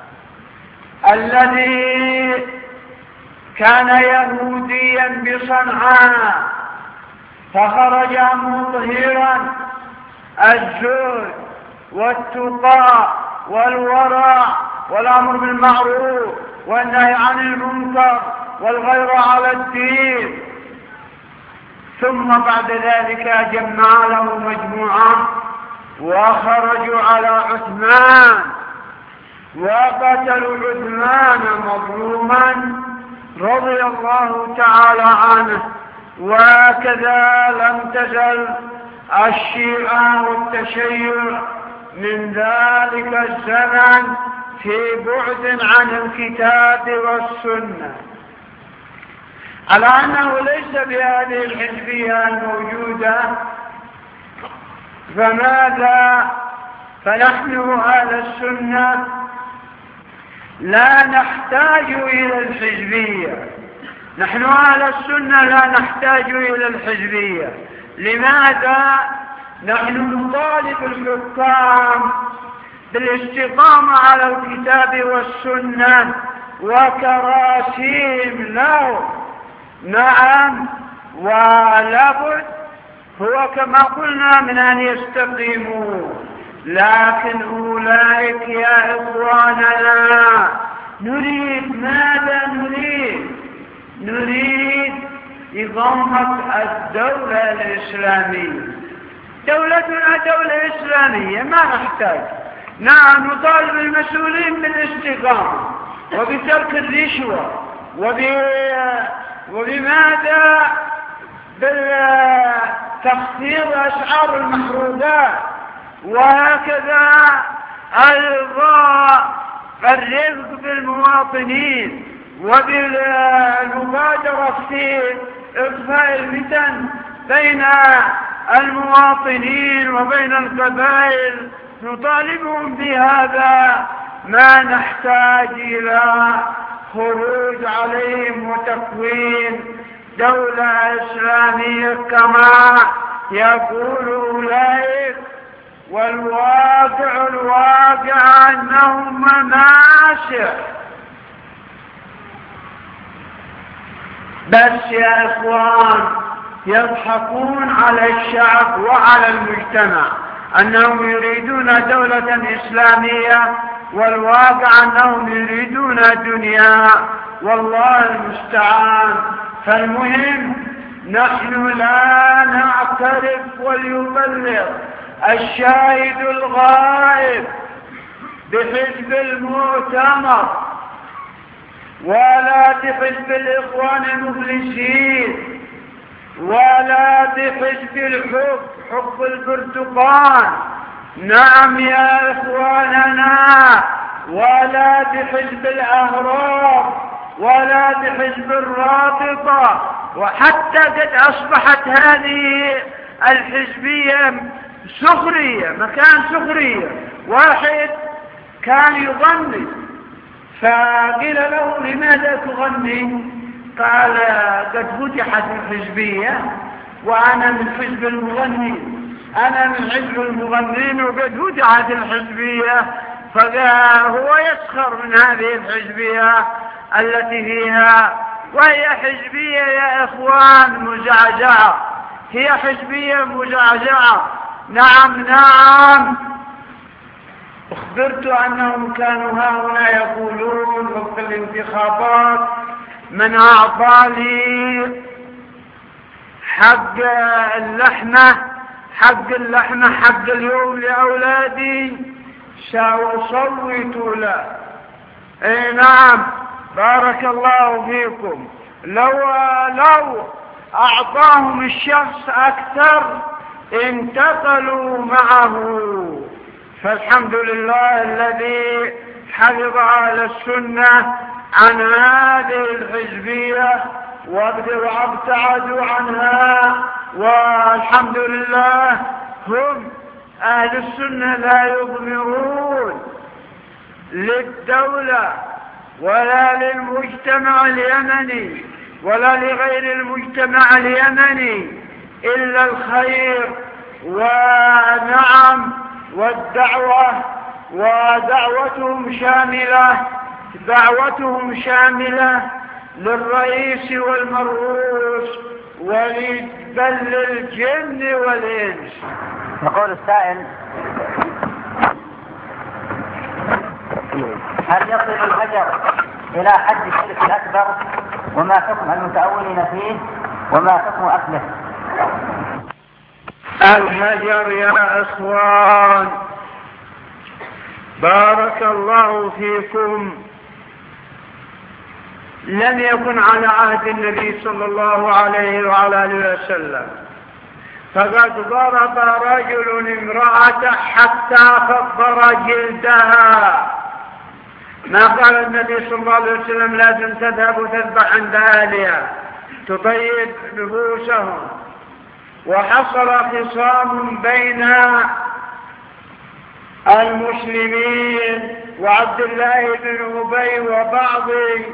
الذي كان يهوديا بصنعاء، فخرج مظهرا الزهد والتقى والورع والأمر بالمعروف والنهي عن المنكر والغير على الدين. ثم بعد ذلك جمع له مجموعة وخرجوا على عثمان وقتلوا عثمان مظلوما رضي الله تعالى عنه. وكذا لم تزل الشيعة والتشيع من ذلك الزمن في بعد عن الكتاب والسنة، على أنه ليس بهذه الحزبية الموجودة. فماذا؟ فنحن أهل السنة لا نحتاج إلى الحزبية، نحن أهل السنة لا نحتاج إلى الحزبية. لماذا؟ نحن نطالب الحكام بالاستقامة على الكتاب والسنة وكراسيم له. نعم، ولابد هو كما قلنا من أن يستقيموا، لكن أولئك يا إخواننا نريد ماذا؟ نريد إقامة الدولة الإسلامية. دولتنا دولة إسلامية، ما نحتاج. نعم، نطالب المسؤولين بالاستقامة وبترك الرشوة وبماذا؟ بالتخفيض أسعار المحروقات، وهكذا الرفق بالمواطنين وبالمبادرة في إطفاء الفتن بين المواطنين وبين القبائل نطالبهم بهذا ما نحتاج إلى خروج عليهم وتكوين دولة إسلامية كما يقول أولئك، والواقع أنهم مناسح. بس يا إخوان يضحكون على الشعب وعلى المجتمع أنهم يريدون دولة إسلامية، والواقع أنهم يريدون دنيا، والله المستعان. فالمهم نحن لا نعترف وليبلغ الشاهد الغائب بحزب المؤتمر ولا بحزب الإخوان المفلسين ولا بحزب الحب، حب البرتقال، نعم يا إخواننا، ولا بحزب الأهرام ولا بحزب الرابطة. وحتى قد أصبحت هذه الحزبية سخرية، مكان سخرية. واحد كان يغني فقيل له لماذا تغني؟ قال قد فتحت الحزبية وأنا من حزب المغنين، أنا من حزب المغنين وقد فتحت الحزبية. فهو يسخر من هذه الحزبية التي فيها، وهي حزبية يا إخوان مزعزعة، هي حزبية مزعزعة. نعم أخبرت أنهم كانوا هؤلاء يقولون وقت الانتخابات من أعطى لي حق اللحمة حق اليوم لأولادي سأصوت له. اي نعم بارك الله فيكم. لو أعطاهم الشخص أكثر انتقلوا معه. فالحمد لله الذي حفظ أهل السنة عن هذه الحزبية وابتعدوا عنها، والحمد لله هم أهل السنة لا يضمرون للدولة ولا للمجتمع اليمني ولا لغير المجتمع اليمني إلا الخير. ونعم دعوتهم شاملة للرئيس والمرؤوس بل للجن والإنس. يقول السائل: هل يصل الحجر إلى حد الشرك الأكبر؟ وما حكم المتأولين فيه؟ وما حكم أكله؟ الحجر يا إخوان بارك الله فيكم لم يكن على عهد النبي صلى الله عليه وعلى آله وسلم، فقد ضرب رجل امرأة حتى خضر جلدها. ما قال النبي صلى الله عليه وسلم لازم تذهب وتذبح عند أهلها تطيب نفوسهم. وحصل خصام بين المسلمين وعبد الله بن أبي وبعض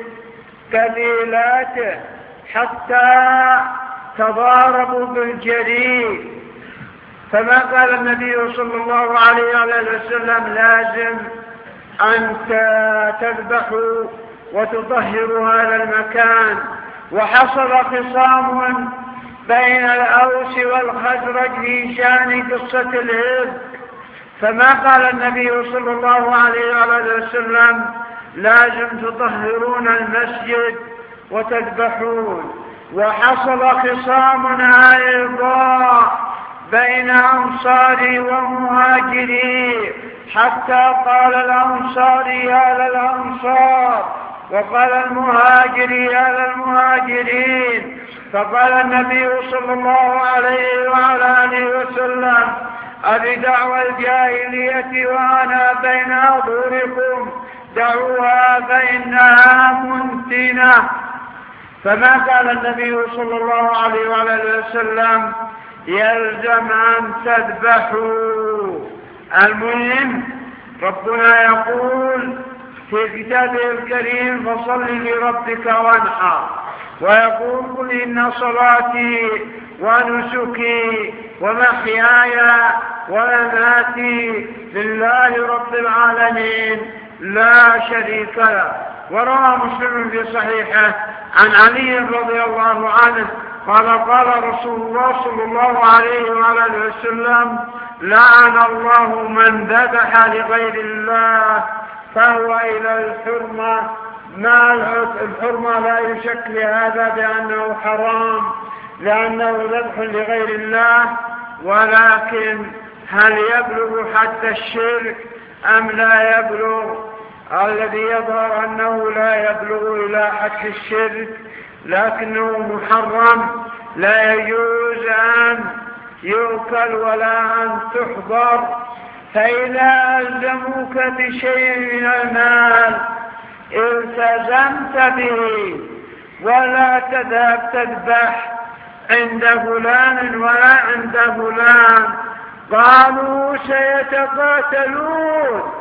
قبيلاته حتى تضاربوا بالجريد. فما قال النبي صلى الله عليه وسلم لازم أن تذبحوا وتطهروا هذا المكان. وحصل خصام بين الأوس والخزرج في شأن قصة الإفك، فما قال النبي صلى الله عليه وسلم لازم تطهرون المسجد وتذبحون. وحصل خصام أيضا بين أنصاري ومهاجري حتى قال الأنصاري يا للأنصار وقال المهاجري يا للمهاجرين. فقال النبي صلى الله عليه وعلى آله وسلم أبدعوى الجاهلية وأنا بين أظهركم دعوها فإنها منتنة. فما قال النبي صلى الله عليه وعلى آله وسلم يلزم أن تذبحوا المهم ربنا يقول في كتابه الكريم فصل لربك وانحر، ويقول قل إن صلاتي ونسكي ومحياي ومماتي لله رب العالمين لا شريك له. وروى مسلم في صحيحه عن علي رضي الله عنه قال رسول الله صلى الله عليه وعلى وسلم لعن الله من ذبح لغير الله فهو إلى الحرمة، ما الحرمة لا يشك لهذا بأنه حرام لأنه ذبح لغير الله، ولكن هل يبلغ حتى الشرك أم لا يبلغ؟ الذي يظهر أنه لا يبلغ إلى حد الشرك، لكنه محرم لا يجوز أن يؤكل ولا أن تحضر. فإذا ألزموك بشيء من المال التزمت به، ولا تذهب تذبح عند فلان ولا عند فلان، قالوا سيتقاتلون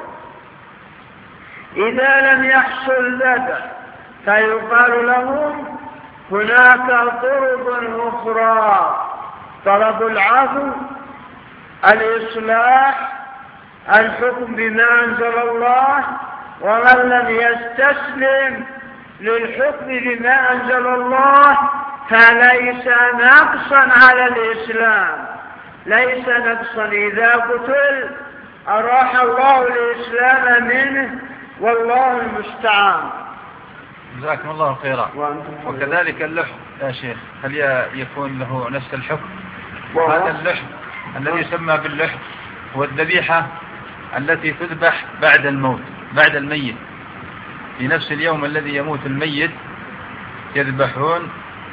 إذا لم يحصل ذبح، فيقال لهم هناك طرق أخرى: طلب العفو، الإصلاح، الحكم بما أنزل الله. ومن لم يستسلم للحكم بما أنزل الله فليس نقصا على الإسلام، ليس نقصا. إذا قتل أراح الله الإسلام منه، والله المستعان. جزاكم الله خيرا. وكذلك اللحم يا شيخ، هل يكون له نفس الحكم؟ هذا اللحم الذي يسمى باللحم هو الذبيحة التي تذبح بعد الموت، بعد الميت، في نفس اليوم الذي يموت الميت يذبحون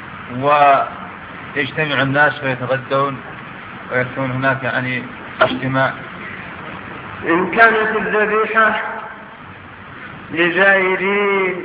ويجتمع الناس ويتغدون ويكون هناك يعني اجتماع. إن كانت الذبيحة لزائرين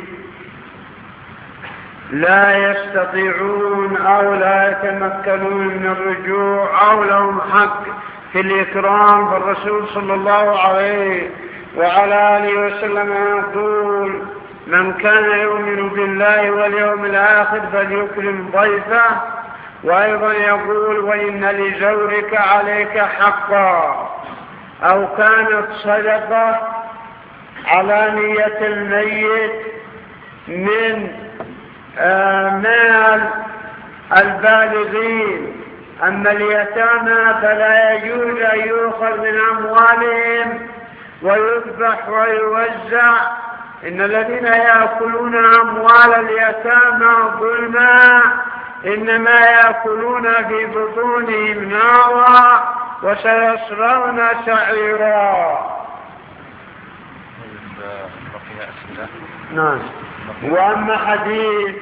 لا يستطيعون أو لا يتمكنون من الرجوع أو لهم حق في الإكرام، فالرسول صلى الله عليه وعلى آله وسلم يقول من كان يؤمن بالله واليوم الآخر فليكرم ضيفه. وأيضا يقول وإن لزورك عليك حقا، أو كانت صدقة على نية الميت من مال البالغين. أما اليتامى فلا يجوز أن يؤخذ من أموالهم ويذبح ويوزع. إن الذين يأكلون أموال اليتامى ظلما إنما يأكلون في بطونهم نارا وسيصلون سعيرا. نعم. وأما حديث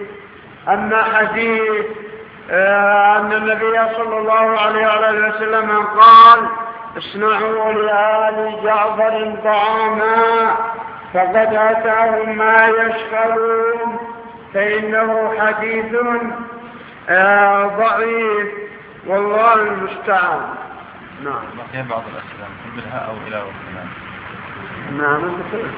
أن النبي صلى الله عليه وسلم قال اصنعوا لآل جعفر طعاما فقد أتاهم ما يشكرون، فإنه حديث ضعيف والله المستعان. نعم. بقي بعض الأسئلة نكملها أو إلى وقتنا. نعم.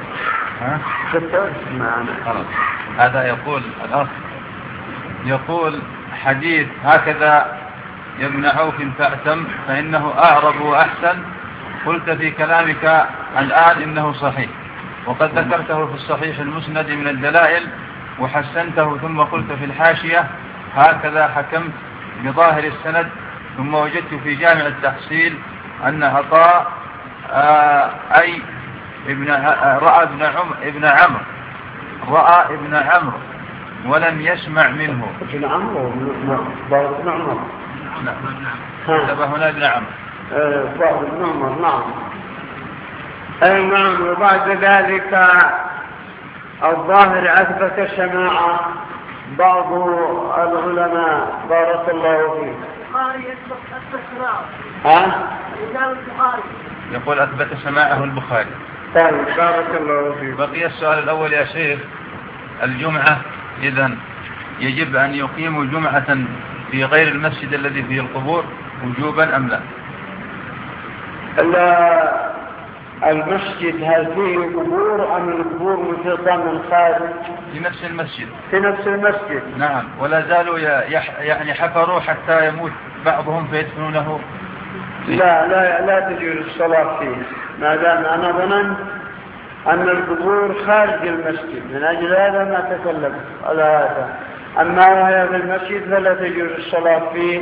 خلاص. هذا يقول الأخ يقول حديث هكذا يا ابن عوف فأتم فإنه أعرب وأحسن، قلت في كلامك الآن إنه صحيح، وقد ذكرته في الصحيح المسند من الدلائل وحسنته، ثم قلت في الحاشية هكذا حكمت بظاهر السند، ثم وجدت في جامع التحصيل أن عطاء رأى ابن عمرو ولم يسمع منه. ابن عمرو كتب هنا ابن عمرو. نعم. أي نعم. وبعد ذلك الظاهر أثبت سماع بعض العلماء بارك الله فيه. يقول أثبت سماعه البخاري. طيب بارك الله فيه. بقي السؤال الأول يا شيخ، الجمعة إذن يجب أن يقيموا جمعة في غير المسجد الذي فيه القبور وجوبا أم لا؟ المسجد هل فيه قبور أم القبور محيطة من الخارج؟ في نفس المسجد. في نفس المسجد. نعم، ولا زالوا يعني حفروا حتى يموت بعضهم فيدفنونه. لا تجوز الصلاة فيه، ما دام أنا ظننت أن القبور خارج المسجد، من أجل هذا ما تكلم على هذا. أما وهي في المسجد فلا تجوز الصلاة فيه،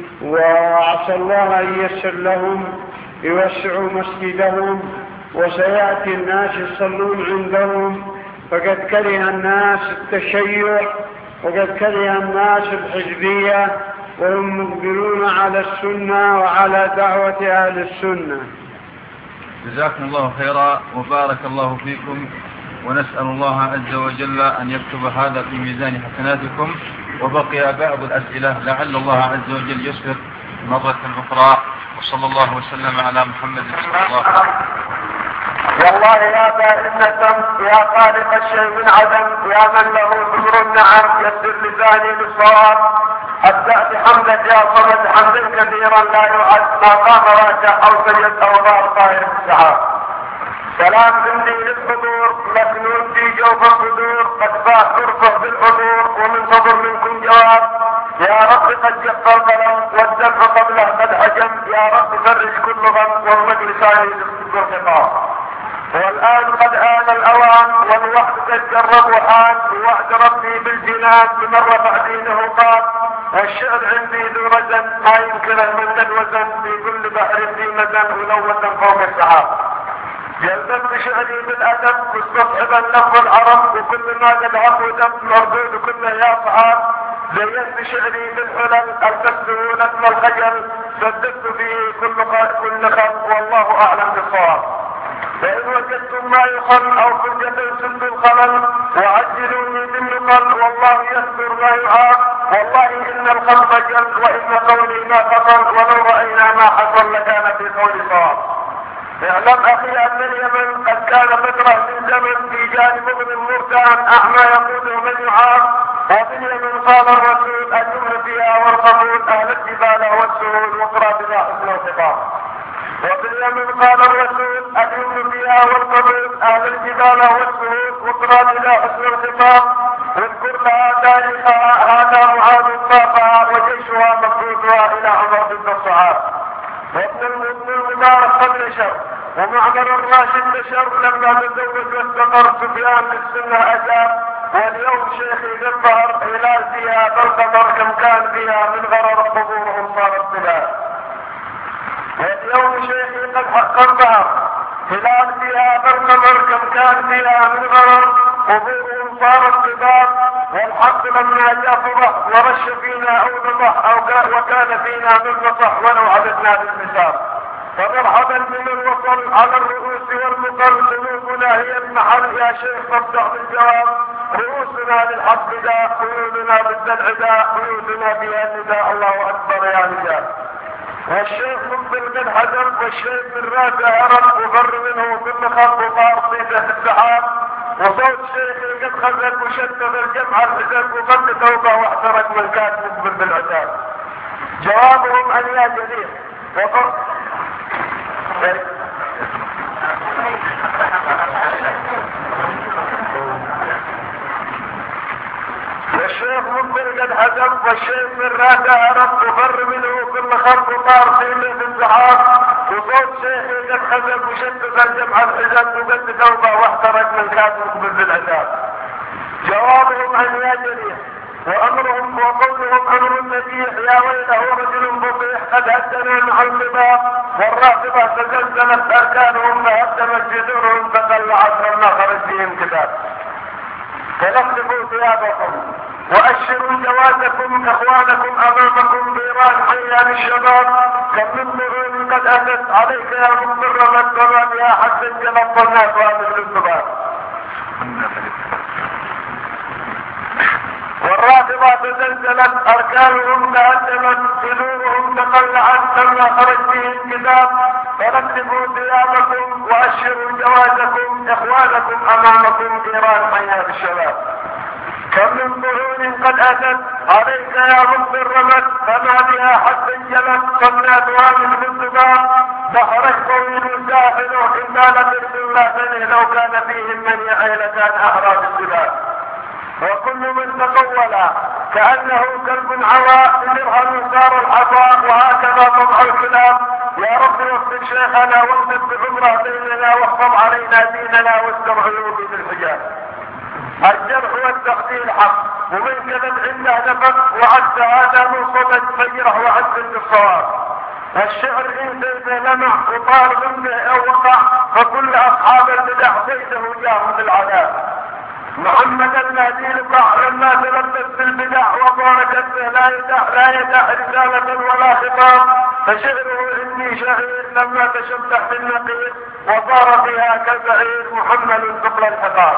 وعسى الله أن ييسر لهم يوسعوا مسجدهم، وسيأتي الناس يصلون عندهم، فقد كره الناس التشيع، وقد كره الناس الحزبية، وهم مقبلون على السنة وعلى دعوة أهل السنة. جزاكم الله خيرا وبارك الله فيكم، ونسأل الله عز وجل أن يكتب هذا في ميزان حسناتكم. وبقي بعض الأسئلة لعل الله عز وجل يسر مرة أخرى. وصلى الله وسلم على محمد صلى الله عليه وسلم. والله يا بائنة يا خالق الشيء من عدم، يا من له ذكر النعم، يسر لساني بالصواب، أبدأ بحمدك يا صمد حمدا كثيرا لا يعد، ما قام راجع أو سجد أو ضار طائر السحاب. سلام مني للحضور مكنون في جوف الصدور، قد فات ترفع بالحضور ومنتظر منكم جواب. يا رب قد جف القلم والدمع قبله قد حجم، يا رب فرج كل غم والمجلس بالخطاب. والآن قد آن الأوان والوحد قد جرب وحان، ووعد ربي بالجنان بمن رفع دينه قال. والشعر عندي ذو رزن ما ينكره من الوزن، في كل بحر في مزن ولوة فوق السحاب. جلبت بشعري بالأدب مستصحبا لفظ العرب، وكل ما قد عقد مردود كله يا صحاب. زينت بشعري بالحلل ألبسته لثم الخجل، صدقت فيه كل خلق والله أعلم بالصواب. فإن وجدتم ما يخل أو حجة سد الخلل، وعجلوني بالنقل والله يستر ما يعاب. والله إن الخلق جل وإن قولي ما حصل، ولو رأينا ما حصل لكان في قولي صواب. اعلم أخي أن اليمن قد كان فترة من زمن في جانب ابن مرتان أعمى يقوده من يعاب. وفي اليمن قال الرسول الجمر فيها والقبول أهل الجبال والسهول، واقرأ بما حسن الخطاب. وفي اليمن قال الرسول الجمر فيها والقبول أهل الجبال والسهول، واقرأ بما حسن الخطاب. واذكر لها تاريخها هذا معاذ طافها، وجيشها مفروضها إلى عمر بن الصحاب. وابن المبارك قبل شر ومعمر الراشد بشر لما تزوج واستقر سفيان للسنة أجاب. واليوم شيخي الظهر هلال فيها بالقمر كم كان فيها من غرر، قبورهم صارت بلاد. واليوم شيخي قد حق الظهر هلال فيها بالقمر كم كان فيها من غرر، قبورهم صارت بلاد. والحق لما يفرح ورش فينا أو نضح وكان فينا من نصح ولو عددنا بالمثال. فمرحبا بمن وصل على الرؤوس والمقل، قلوبنا هي المحل يا شيخ فابدأ بالجواب. رؤوسنا للحق داء، قلوبنا ضد العداء، قلوبنا بها النداء، الله أكبر يا رجال. والشيخ مقبل قد حجر والشيخ من راسه هرب، وفر منه كل خط وطار صيده في السحاب. وصوت شيخي قد خزل مشتت الجمع الحزب، وقد توبه واحترق من كان مقبل بالعتاب. جوابهم أن يا جليل وقل والشيخ مقبل قد حجب والشيخ من راسه هرب، وفر منه كل خط وطار صيده في السحاب. وصوت شيخي قد خزل مشتت الجمع الحزب، وقد توبه واحترق من كان مقبل بالعتاب. جوابهم أن يا جليل وأمرهم وقولهم أمر النبي يا ويله رجل بطيح قد هدنا مع الخطاب. والرافضة تزلزلت أركانهم فهدمت جذورهم فقل عصر ما خرج فيهم كتاب. فنصبوا ثيابكم وأشروا جوازكم إخوانكم أمامكم بإيران حيان الشباب. كم من مرون قد أتت عليك يا مضطر والطلاب يا حد جلط الناس وأمر الزباب. والرافضة تزلزلت أركانهم تهدمت جذورهم تقلعت لما خرج به الكتاب. فرتبوا ثيابكم وأشروا جوازكم إخوانكم أمامكم إيران حياة الشباب. كم من ظهور قد أتت عليك يا رب الرمد، فما بها حتى انجلت صناتها من الضباب. بحر طويل ساحل إلا لبث الله سنه لو كان فيهم من عيلتان أهرى بالسباب. وكل من تطول كأنه كلب عواء بدرهم صار العطاء، وهكذا طبع الكلاب. يا رب وفق شيخنا واكتب بعمره بيننا واحفظ علينا ديننا واستر عيوبي بالحجاب. الجرح والتقتيل حق، ومن كذب عنده نفق، وعد هذا من صمت فجره وعد بالصواب. الشعر إن زيد لمع وطالب به أو وقع، فكل أصحاب البدع زيده جاهم بالعذاب. محمد المهدي لقع لما تلبس بالبدع وباركت به لا يدع رسالة ولا خطاب، فشعره عندي شعير لما تشبه بالنقير وصار فيها كالبعير محمد قبل الحقاب.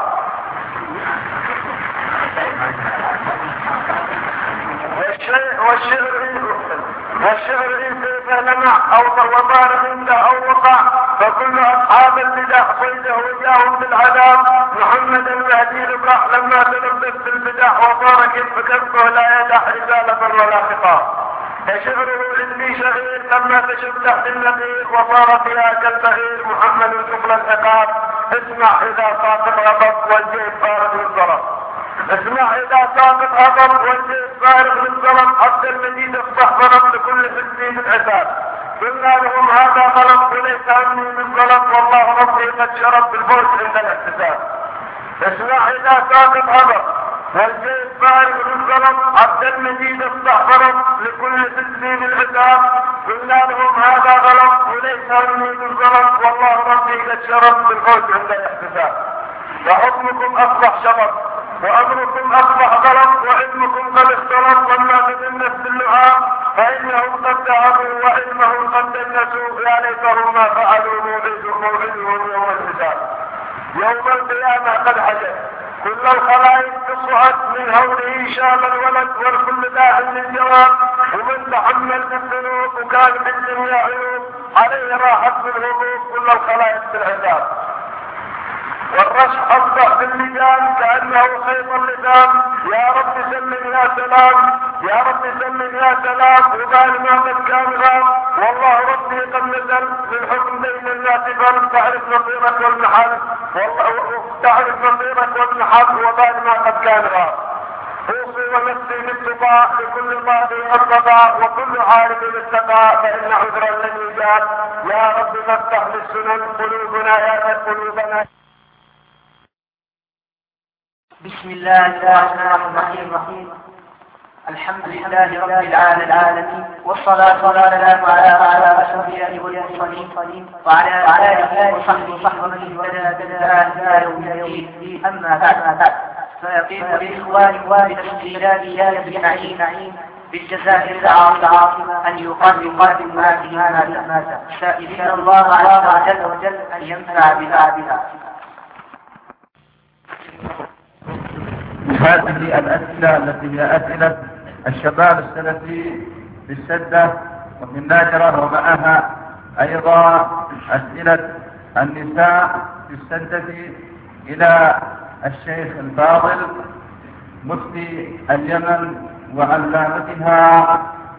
والشعر إن كيف لمع أو وطار عنده أو وقع، فكل أصحاب البدع صيده وجاهم بالعذاب. محمد المهدي لقع لما تلبس بالبدع وصار كذبه لا يدع رسالة ولا خطاب، فشعره عندي شعير لما تشبه بالنقير وصار فيها كالبعير محمد قبل العقاب. اسمع إذا ساقط غضب والجيب فارغ للضرب، اسمع إذا ساقط غضب والجيب فارغ للضرب. عبد المجيد اصبح ضرب لكل حزب بالعتاب. قلنا لهم هذا غلط وليس عني من غلط، والله ربي قد شرب بالفوز عند الاحتساب. اسمع إذا ساقط غضب والجيب فارغ للضرب. عبد المجيد اصبح ضرب لكل حزب بالعتاب. قلنا لهم هذا غلط وليس عني من غلط، والله ربي قد شرب بالفوز عند الاحتساب. فحكمكم أصبح شرف وأمركم أصبح غلط، وعلمكم قد اختلط، والناس بالنفس اللعاب، فإنهم قد ذهبوا وعلمهم قد دنسوا. يا ليتهم ما فعلوا موعدهم يوم الحساب. يوم القيامة قد حدث كل الخلائق تصعد من هوله شام الولد، والكل داخل للجواب. ومن تحمل بالذنوب وكان بالدنيا عيوب، عليه راحت بالهبوط كل الخلائق بالعذاب. والرشح أصبح باللجان كأنه خيط اللسان. يا رب سلم يا سلام، يا رب سلم يا سلام، وقال ما قد كان غاب. والله ربي قد نزل بالحكم بين الناس فلم تعرف نصيرك والمحل، تعرف نصيرك والمحل، وقال ما قد كان غاب. اوصي ونفسي بالتقى لكل قاضي اتقى، وكل عارف اتقى، فإن عذرا لن يجاب. يا رب فافتح للسنن قلوبنا يا قلوبنا. بسم الله الرحمن الرحيم. الحمد لله رب العالمين، والصلاة والسلام على أشرف الأنبياء والمرسلين، وعلى آله وصحبه ومن اهتدى إلى يوم الدين. أما بعد، فيقيم بالإخوان بتسجيلات النعيم بالجزائر العاصمة أن يقدم هذه المادة، سائلين الله عز وجل أن ينفع بها. هذه الأسئلة التي هي أسئلة الشباب السلفي في السدة وفي الناجرة، ومعها أيضا أسئلة النساء في السدة إلى الشيخ الفاضل مفتي اليمن وعلامتها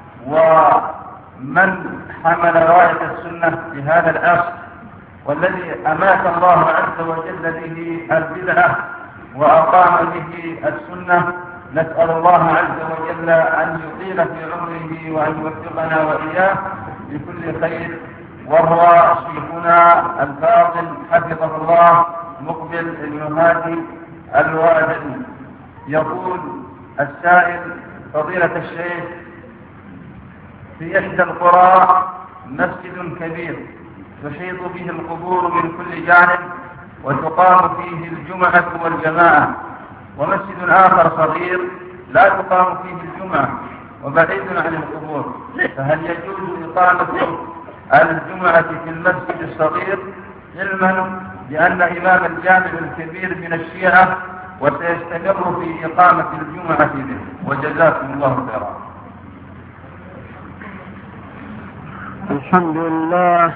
ومن حمل راية السنة في هذا العصر، والذي أمات الله عز وجل به البدعة وأقام به السنة. نسأل الله عز وجل أن يطيل في عمره وأن يوفقنا وإياه بكل خير. وهو شيخنا الفاضل حفظه الله مقبل بن هادي الوادعي. يقول السائل: فضيلة الشيخ، في إحدى القرى مسجد كبير تحيط به القبور من كل جانب، وتقام فيه الجمعة والجماعة، ومسجد آخر صغير لا تقام فيه الجمعة وبعيد عن القبور، فهل يجوز إقامة الجمعة في المسجد الصغير، علما بأن إمام الجامع الكبير من الشيعة وسيستمر في إقامة الجمعة به؟ وجزاكم الله خيرا. الحمد لله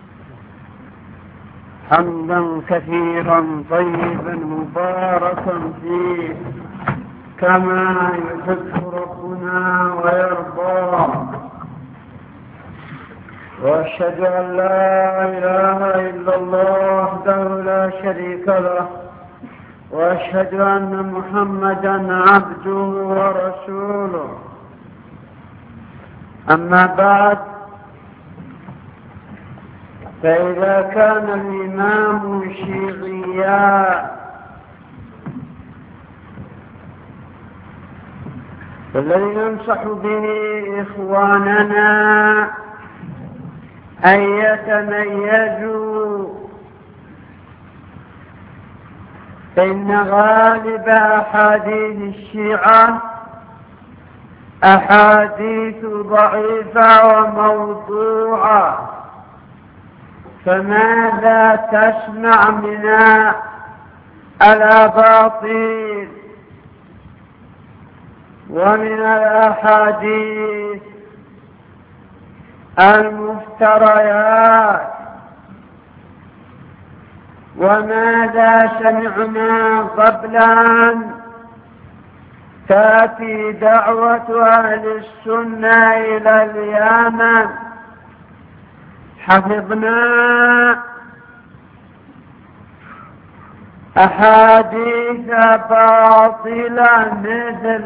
حمدا كثيرا طيبا مباركا فيه كما يحب ربنا ويرضى. وأشهد أن لا إله إلا الله وحده لا شريك له وأشهد أن محمدا عبده ورسوله. أما بعد، فإذا كان الإمام شيعيا فالذي ننصح به إخواننا أن يتميزوا، فإن غالب أحاديث الشيعة أحاديث ضعيفة وموضوعة، فماذا تسمع من الأباطيل ومن الأحاديث المفتريات؟ وماذا سمعنا قبل أن تأتي دعوة أهل السنة إلى اليمن؟ حفظنا أحاديث باطلة مثل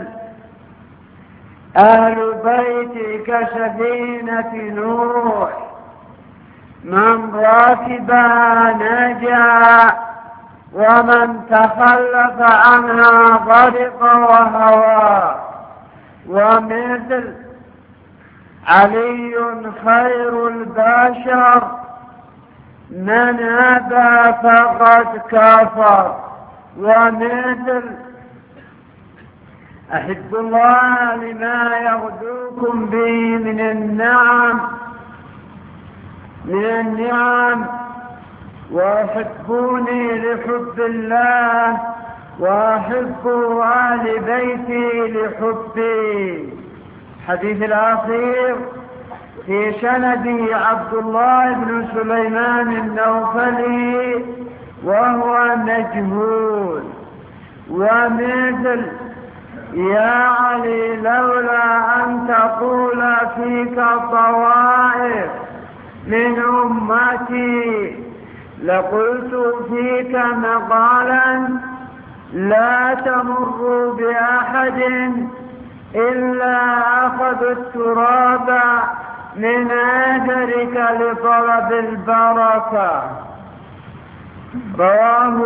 أهل بيتك سفينة نوح، من راكبها نجا ومن تخلف عنها غرق وهوى، ومثل علي خير البشر، من أبى فقد كفر، ومثل أحب الله لما يغدوكم به من النعم وأحبوني لحب الله وأحب أهل بيتي لحبي. الحديث الأخير في سنده عبد الله بن سليمان النوفلي وهو مجهول. ومثل يا علي لولا أن تقول فيك طوائف من أمتي لقلت فيك مقالا لا تمر بأحد إلا أخذ التراب من أثرك لطلب البركة. رواه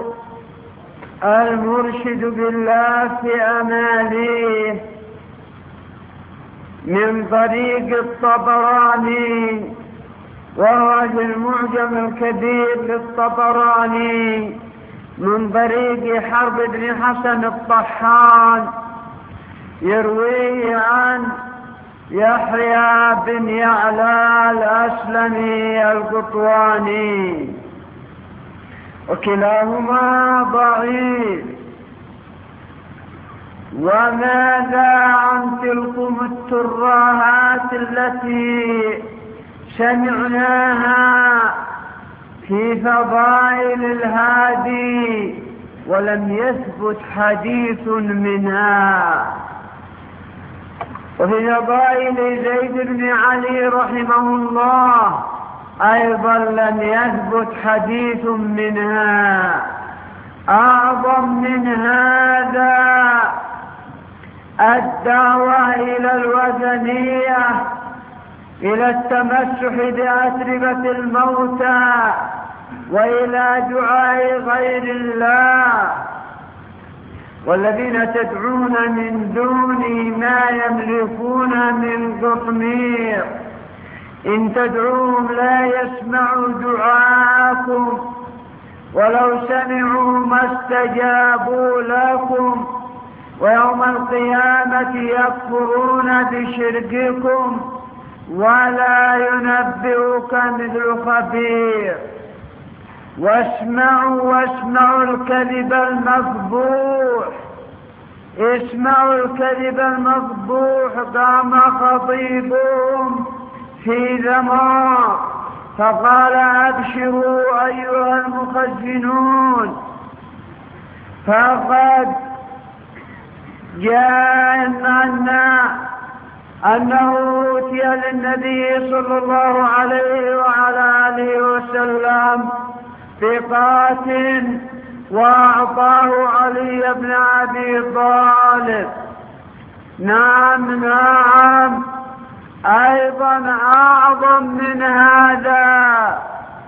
المرشد بالله في أماليه من طريق الطبراني، وهو في المعجم الكبير للطبراني من طريق حرب بن حسن الطحان، يرويه عن يحيى بن يعلى الأسلمي القطواني، وكلاهما ضعيف. وماذا عن تلكم الترهات التي سمعناها في فضائل الهادي ولم يثبت حديث منها؟ وفي فضائل زيد بن علي رحمه الله أيضا لم يثبت حديث منها. أعظم من هذا الدعوة إلى الوثنية، إلى التمسح بأتربة الموتى، وإلى دعاء غير الله. والذين تدعون من دوني ما يملكون من قطمير، إن تدعوهم لا يسمعوا دعاءكم ولو سمعوا ما استجابوا لكم، ويوم القيامة يكفرون بشرككم ولا ينبئك مثل خبير. واسمعوا الكذب المفضوح، اسمعوا الكذب المفضوح. قام خطيبهم في زمان فقال أبشروا أيها المخزنون، فقد جاء معنا أنه أوتي للنبي صلى الله عليه وعلى آله وسلم ثقات وأعطاه علي بن أبي طالب. نعم أيضا أعظم من هذا،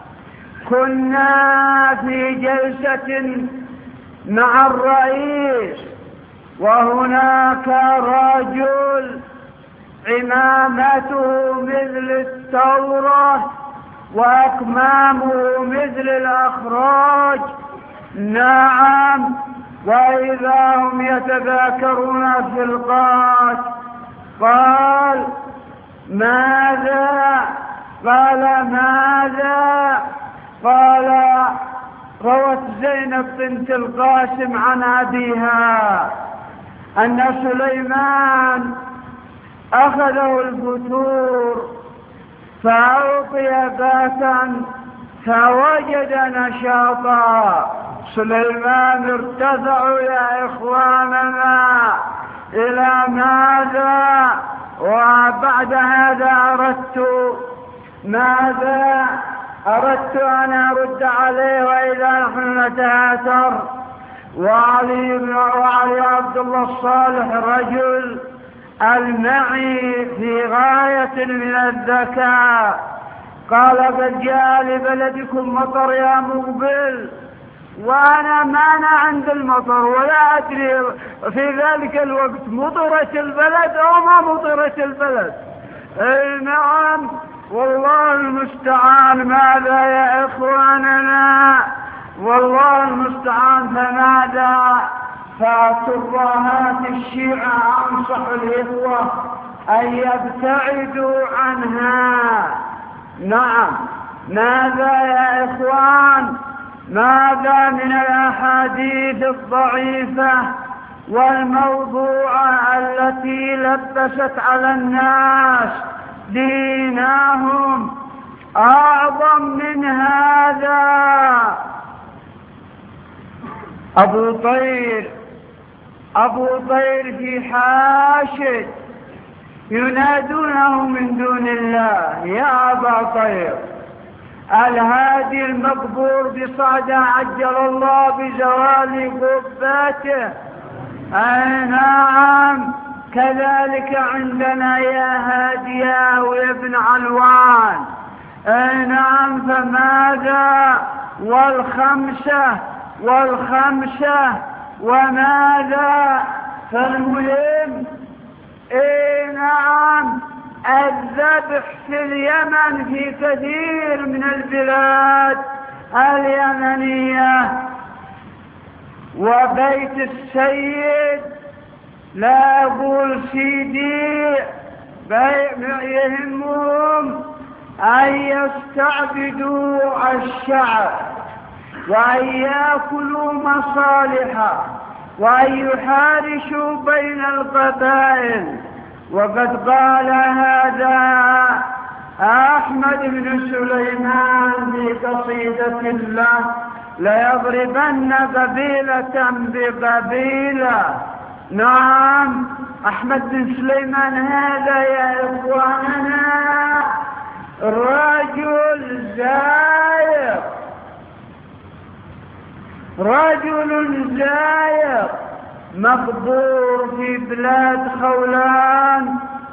كنا في جلسة مع الرئيس وهناك رجل عمامته مثل التورة وأكمامه مثل الأخراج. نعم، وإذا هم يتذاكرون في القاس قال ماذا؟ قال ماذا؟ قال روت زينب بنت القاسم عن أبيها أن سليمان أخذه الفتور فأعطي باتا فوجد نشاطا. سليمان ارتفعوا يا إخواننا إلى ماذا؟ وبعد هذا أردت أن أرد عليه وإذا نحن نتهاتر. وعلي عبد الله الصالح رجل المعي في غاية من الذكاء قال قد جاء لبلدكم مطر يا مقبل، وأنا ما أنا عند المطر ولا أدري في ذلك الوقت مطرت البلد أو ما مطرت البلد. نعم، والله المستعان. ماذا يا إخواننا؟ والله المستعان. فماذا؟ فترهات الشيعة أنصح الإخوة أن يبتعدوا عنها. نعم، ماذا يا إخوان؟ ماذا من الأحاديث الضعيفة والموضوعة التي لبست على الناس دينهم أعظم من هذا. أبو طير في حاشد ينادونه من دون الله يا أبا طير، الهادي المقبور بصعدة عجل الله بزوال قباته. نعم، كذلك عندنا يا هادياه ويا ابن علوان. نعم، فماذا؟ والخمسة وماذا؟ فالمهم نعم، الذبح في اليمن في كثير من البلاد اليمنية، وبيت السيد لا أقول سيدي يهمهم أن يستعبدوا الشعب وأن يأكلوا مصالحه وأن يحارشوا بين القبائل. وقد قال هذا أحمد بن سليمان في قصيدة له ليضربن قبيلة بقبيلة. نعم، أحمد بن سليمان هذا يا إخواننا رجل زاير مقبور في بلاد خولان.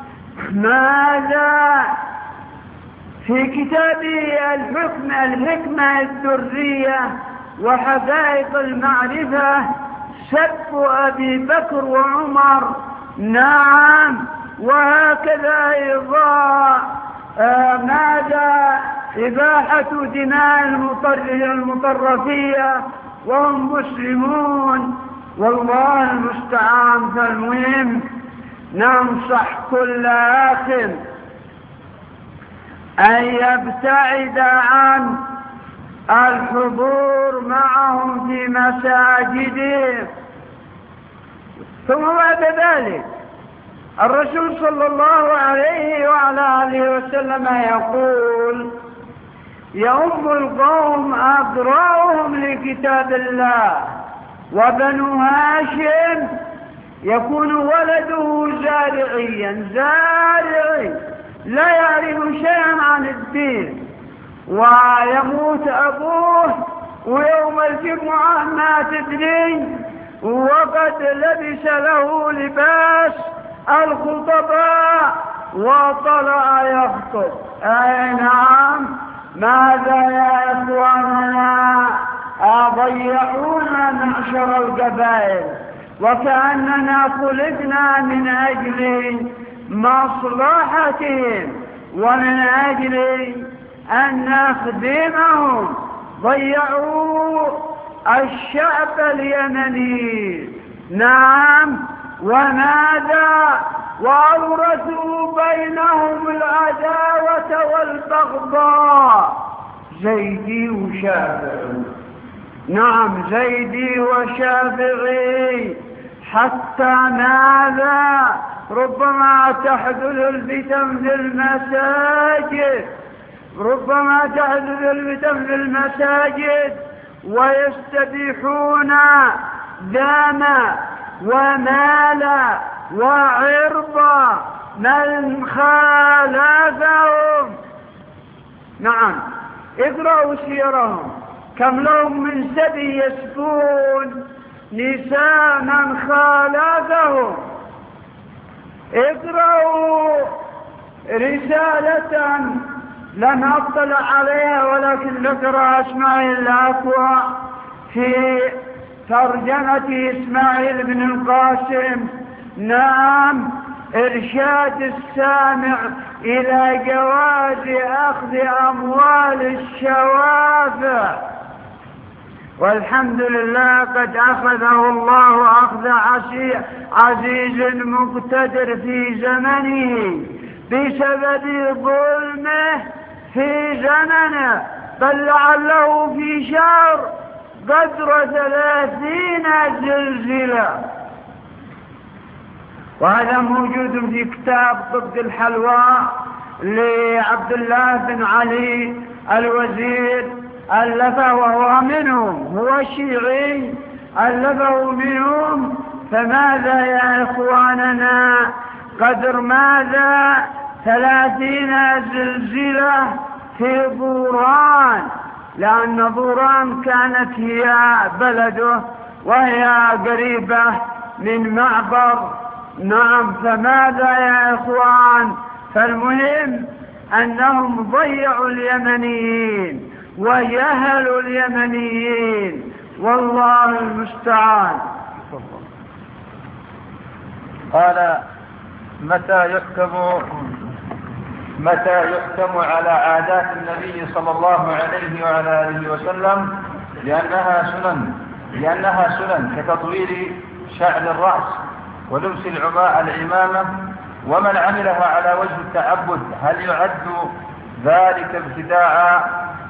ماذا؟ في كتابه الحكمة الدرية وحقائق المعرفة سب أبي بكر وعمر. نعم، وهكذا أيضا ماذا؟ إباحة دماء المطرفية وهم مسلمون. والله المستعان. فالمهم ننصح كل أخ أن يبتعد عن الحضور معهم في مساجدهم. ثم بعد ذلك الرسول صلى الله عليه وعلى آله وسلم يقول يؤم القوم أقرأهم لكتاب الله، وبنو هاشم يكون ولده زارعيا زارعي لا يعرف شيئا عن الدين، ويموت أبوه ويوم الجمعة ما تدري وقد لبس له لباس الخطباء وطلع يخطب. أي نعم، ماذا يا إخواننا؟ ضيعونا معشر القبائل، وكأننا خلقنا من أجل مصلحتهم ومن أجل أن نخدمهم. ضيعوا الشعب اليمني، نعم، وماذا؟ وأورثوا بينهم العداوة والبغضاء. زيدي وشافعي، نعم، زيدي وشافعي، حتى ماذا؟ ربما تحدث الفتن في المساجد، ربما تحدث الفتن في المساجد ويستبيحون دما ومالا وعرضا من خالفهم. نعم، اقرأوا سيرهم، كم لهم من سبي يسبون نساء من خالفهم. اقرأوا رسالة لم أطلع عليها ولكن ذكرها إسماعيل الأكوى في ترجمة إسماعيل بن القاسم، نعم، إرشاد السامع إلى جواز أخذ أموال الشوافع، والحمد لله قد أخذه الله أخذ عزيز مقتدر في زمنه بسبب ظلمه في زمنه، بل لعله في شهر قدر 30 زلزلة. وهذا موجود في كتاب ضد الحلوى لعبد الله بن علي الوزير، ألفه وهو منهم، هو شيعي ألفه منهم. فماذا يا إخواننا؟ قدر ماذا؟ 30 زلزلة في ضوران، لأن ضوران كانت هي بلده وهي قريبة من معبر. نعم، فماذا يا إخوان؟ فالمهم أنهم ضيعوا اليمنيين وجهلوا اليمنيين، والله المستعان. قال: متى يحكم على عادات النبي صلى الله عليه وعلى آله وسلم لأنها سنن كتطويل شعر الرأس ولبس العمامة، ومن عملها على وجه التعبد هل يعد ذلك ابتداعا؟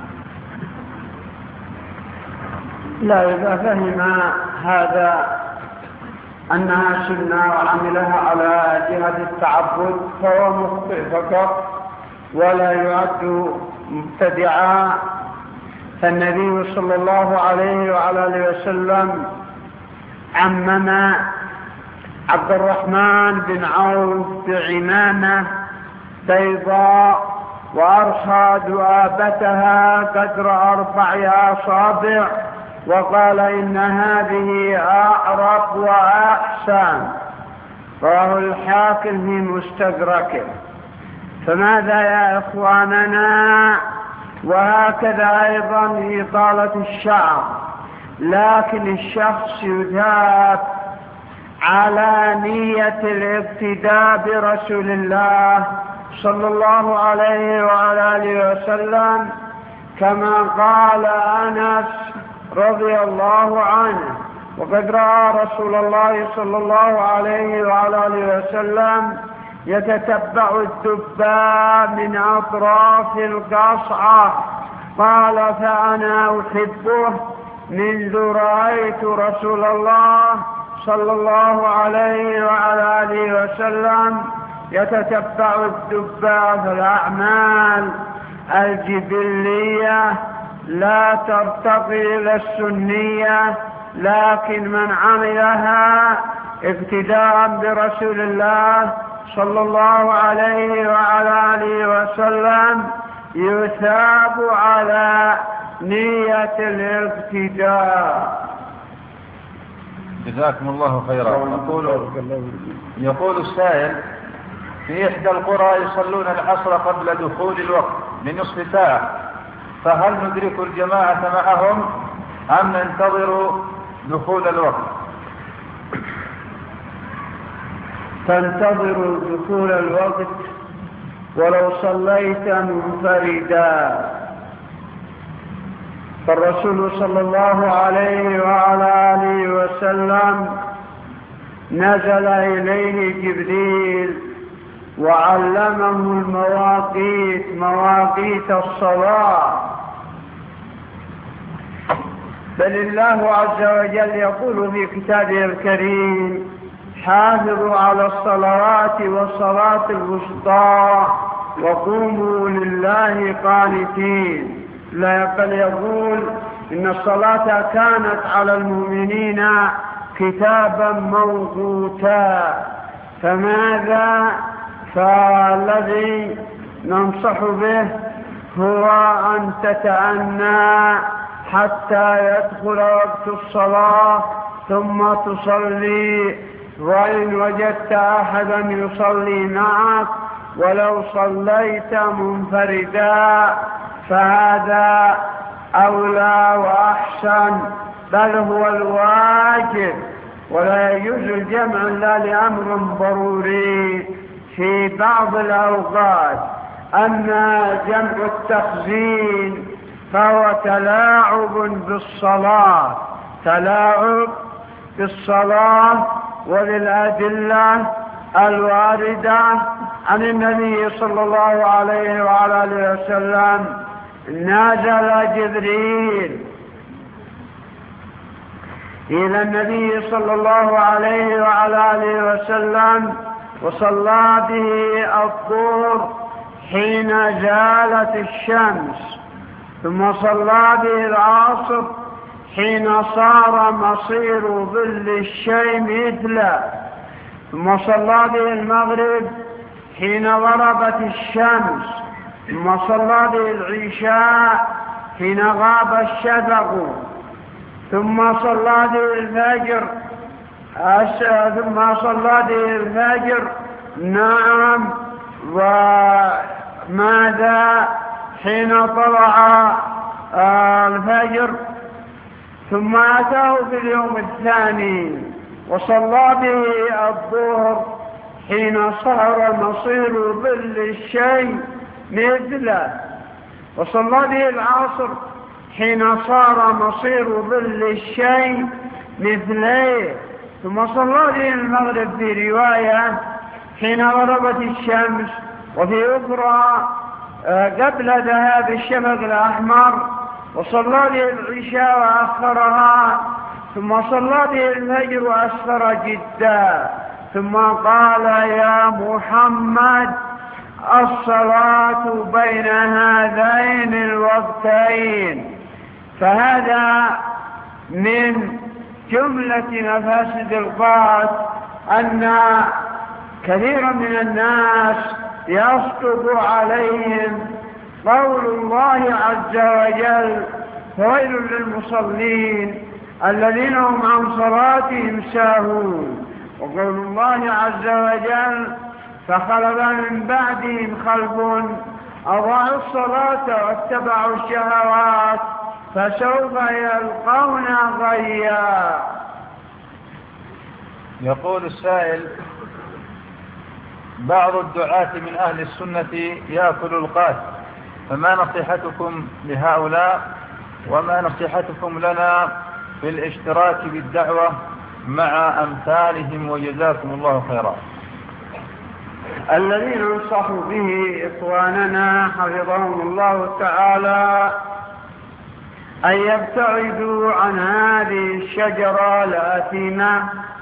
لا، إذا فهم هذا أنها سنة وعملها على جهة التعبد فهو مخطئ فقط ولا يعد مبتدعا. فالنبي صلى الله عليه وعلى آله وسلم عمم عبد الرحمن بن عوف بعمامة بيضاء وأرخى دؤابتها قدر 4 أصابع، وقال إن هذه أعرق وأحسن. رواه الحاكم في مستدركه. فماذا يا إخواننا؟ وهكذا أيضا إطالة الشعر، لكن الشخص يثاب على نية الاقتداء برسول الله صلى الله عليه وعلى آله وسلم، كما قال أنس رضي الله عنه: وقد رأى رسول الله صلى الله عليه وعلى آله وسلم يتتبع الدباء من أطراف القصعة، قال: فأنا أحبه منذ رأيت رسول الله صلى الله عليه وعلى آله وسلم يتتبع الدباء. فالأعمال الجبلية لا ترتقي إلى السنية، لكن من عملها اقتداء برسول الله صلى الله عليه وعلى آله وسلم يثاب على نية الاقتداء. جزاكم الله خيرا. يقول السائل: في إحدى القرى يصلون العصر قبل دخول الوقت بنصف ساعة، فهل ندرك الجماعة معهم أم ننتظر دخول الوقت؟ تنتظر دخول الوقت ولو صليت منفردا، فالرسول صلى الله عليه وعلى آله وسلم نزل إليه جبريل وعلمه مواقيت الصلاة، بل الله عز وجل يقول في كتابه الكريم: حافظوا على الصلوات والصلاة الوسطى وقوموا لله قانتين. بل يقول إن الصلاة كانت على المؤمنين كتابا موقوتا. فماذا؟ فالذي ننصح به هو أن تتأنى حتى يدخل وقت الصلاة ثم تصلي، وإن وجدت أحدا يصلي معك ولو صليت منفردا فهذا أولى وأحسن، بل هو الواجب، ولا يجوز الجمع إلا لأمر ضروري في بعض الأوقات. أما جمع التخزين فهو تلاعب بالصلاة، تلاعب بالصلاة. وللأدلة الواردة عن النبي صلى الله عليه وعلى آله وسلم: نزل جبريل إلى النبي صلى الله عليه وعلى آله وسلم وصلى به الظهر حين زالت الشمس، ثم صلى به العصر حين صار مصير ظل الشيء مثله، ثم صلى به المغرب حين غربت الشمس، ثم صلى به العشاء حين غاب الشفق، ثم صلى به الفجر نعم. وماذا؟ حين طلع الفجر. ثم أتاه في اليوم الثاني وصلى به الظهر حين صار مصير ظل الشيء مثله، وصلى به العصر حين صار مصير ظل الشيء مثله، ثم صلى به المغرب في رواية حين غربت الشمس، وفي أخرى قبل ذهاب الشفق الأحمر، وصلى به العشاء وأخرها، ثم صلى به الفجر وأسفر جدا، ثم قال: يا محمد الصلاة بين هذين الوقتين. فهذا من جملة مفاسد القات أن كثيرا من الناس يصدق عليهم قول الله عز وجل: فويل للمصلين الذين هم عن صلاتهم ساهون، وقول الله عز وجل: فخلف من بعدهم خلف أضاعوا الصلاة واتبعوا الشهوات فسوف يلقون غيا. يقول السائل: بعض الدعاة من أهل السنة يأكل القات، فما نصيحتكم لهؤلاء وما نصيحتكم لنا في الاشتراك بالدعوة مع أمثالهم، وجزاكم الله خيرا؟ الذي ننصح به إخواننا حفظهم الله تعالى أن يبتعدوا عن هذه الشجرة الآثمة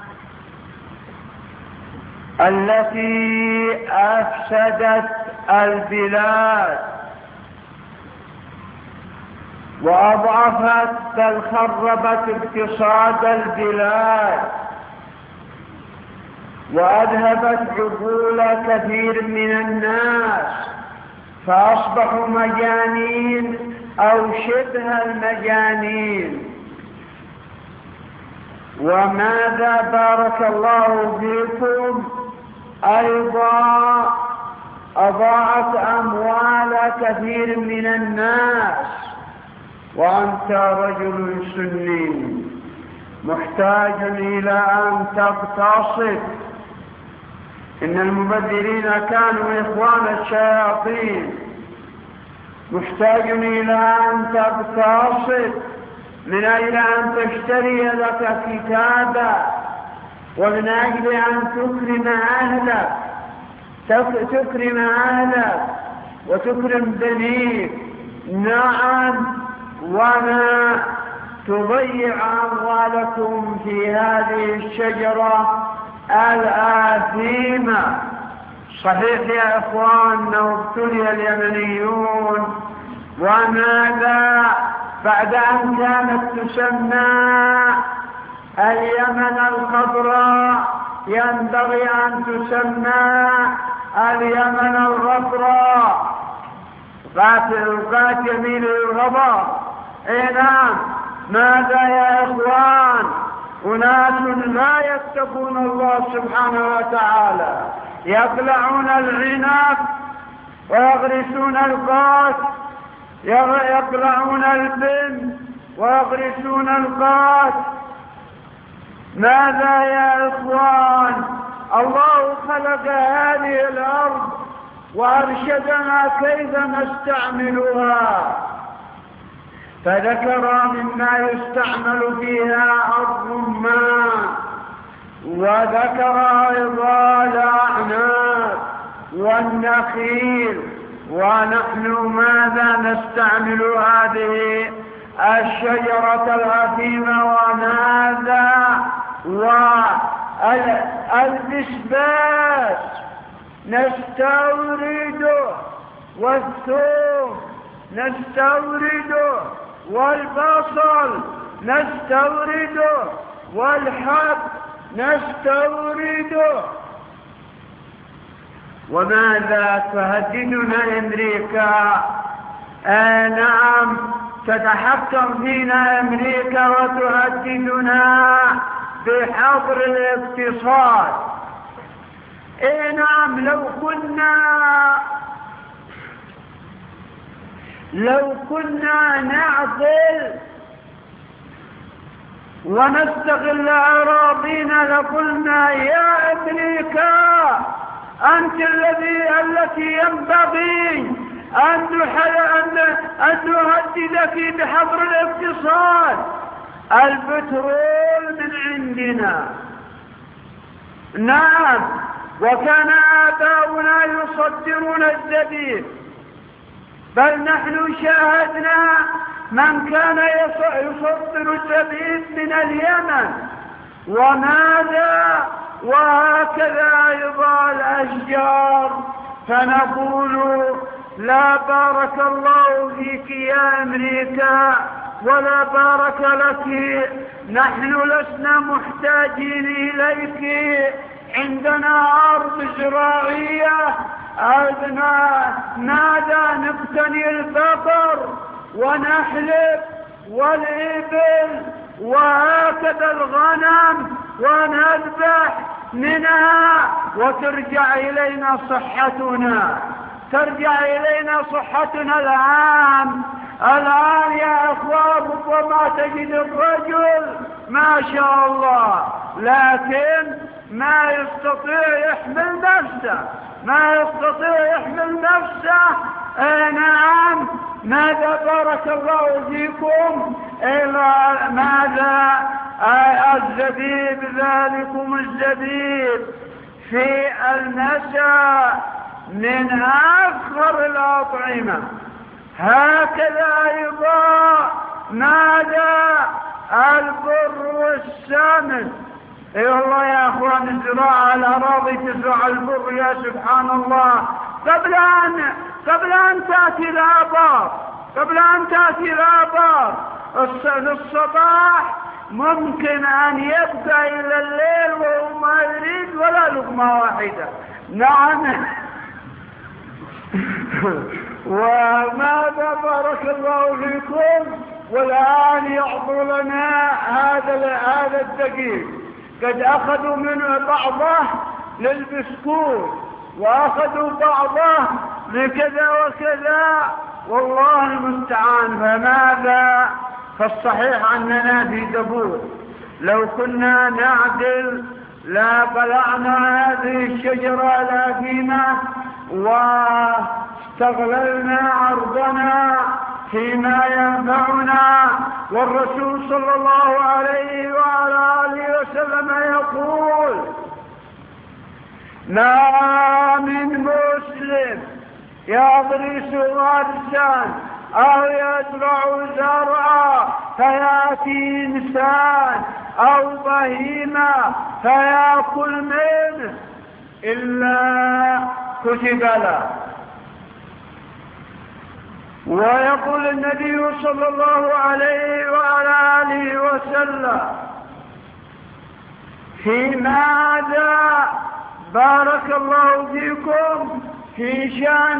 التي أفسدت البلاد وأضعفت بل خربت اقتصاد البلاد، وأذهبت عقول كثير من الناس فأصبحوا مجانين أو شبه المجانين. وماذا بارك الله فيكم أيضا أضاعت أموال كثير من الناس، وأنت رجل سني محتاج إلى أن تقتصد. إن المبذرين كانوا إخوان الشياطين. محتاج إلى أن تقتصد من أجل أن تشتري لك كتابا، ومن أجل أن تكرم أهلك وتكرم بنيك. نعم، وما تضيع أموالكم في هذه الشجرة الآثيمة. صحيح يا إخوان أنه ابتلي اليمنيون، وماذا بعد أن كانت تسمى اليمن الخضراء ينبغي أن تسمى اليمن الغبراء، غات يمين الغبر. نعم، ماذا يا إخوان؟ أناس لا يتقون الله سبحانه وتعالى، يقلعون العنب ويغرسون القات، يقلعون البن ويغرسون القات. ماذا يا إخوان؟ الله خلق هذه الأرض وأرشدنا كيف نستعملها، فذكر مما يستعمل فيها الرمان، وذكر أيضا الأعناب والنخيل. ونحن ماذا نستعمل هذه الشجرة الأثيمة؟ وماذا؟ والبسباس نستورده، والثوم نستورده، والبصل نستورده، والحب نستورده. وماذا تهددنا أمريكا؟ نعم، تتحكم فينا أمريكا وتهددنا بحظر الاقتصاد. نعم، لو كنا نعقل ونستغل أراضينا لقلنا يا أمريكا أنت التي ينبغي أن نهددك بحظر الاقتصاد. البترول من عندنا. نعم، وكان آباؤنا يصدرون الزبيب، بل نحن شاهدنا من كان يصدر الزبيب من اليمن. وماذا؟ وهكذا أيضا الأشجار. فنقول لا بارك الله فيك يا أمريكا ولا بارك لك، نحن لسنا محتاجين إليك. عندنا أرض زراعية، ماذا نقتني البقر ونحلب والإبل وهكذا الغنم ونذبح منها، وترجع إلينا صحتنا، الآن يا أخوان ربما تجد الرجل ما شاء الله لكن ما يستطيع يحمل نفسه. نعم، ماذا بارك الله فيكم؟ ماذا؟ الزبيب، ذلكم الزبيب في المساء من أفخر الأطعمة. هكذا أيضا ماذا؟ البر والسمن. اي والله يا اخوان، الزراعة الأراضي تزرع البر يا سبحان الله قبل أن تأتي الآبار. الصباح ممكن أن يبقى إلى الليل وهو ما يريد ولا لقمة واحدة. نعم. وماذا بارك الله فيكم. والآن يعطوا لنا هذا الدقيق. قد أخذوا منه بعضه للبسكوت وأخذوا بعضه لكذا وكذا، والله المستعان. فماذا؟ فالصحيح أننا في دبور. لو كنا نعدل لا بلعنا هذه الشجرة لا فينا واستغللنا عرضنا فيما ينفعنا. والرسول صلى الله عليه وعلى آله وسلم يقول: ما من مسلم يغرس غرسا أو يزرع زرعا فيأتي إنسان أو بهيمة فيأكل منه إلا كتب له. ويقول النبي صلى الله عليه وعلى آله وسلم: في ماذا بارك الله فيكم في شأن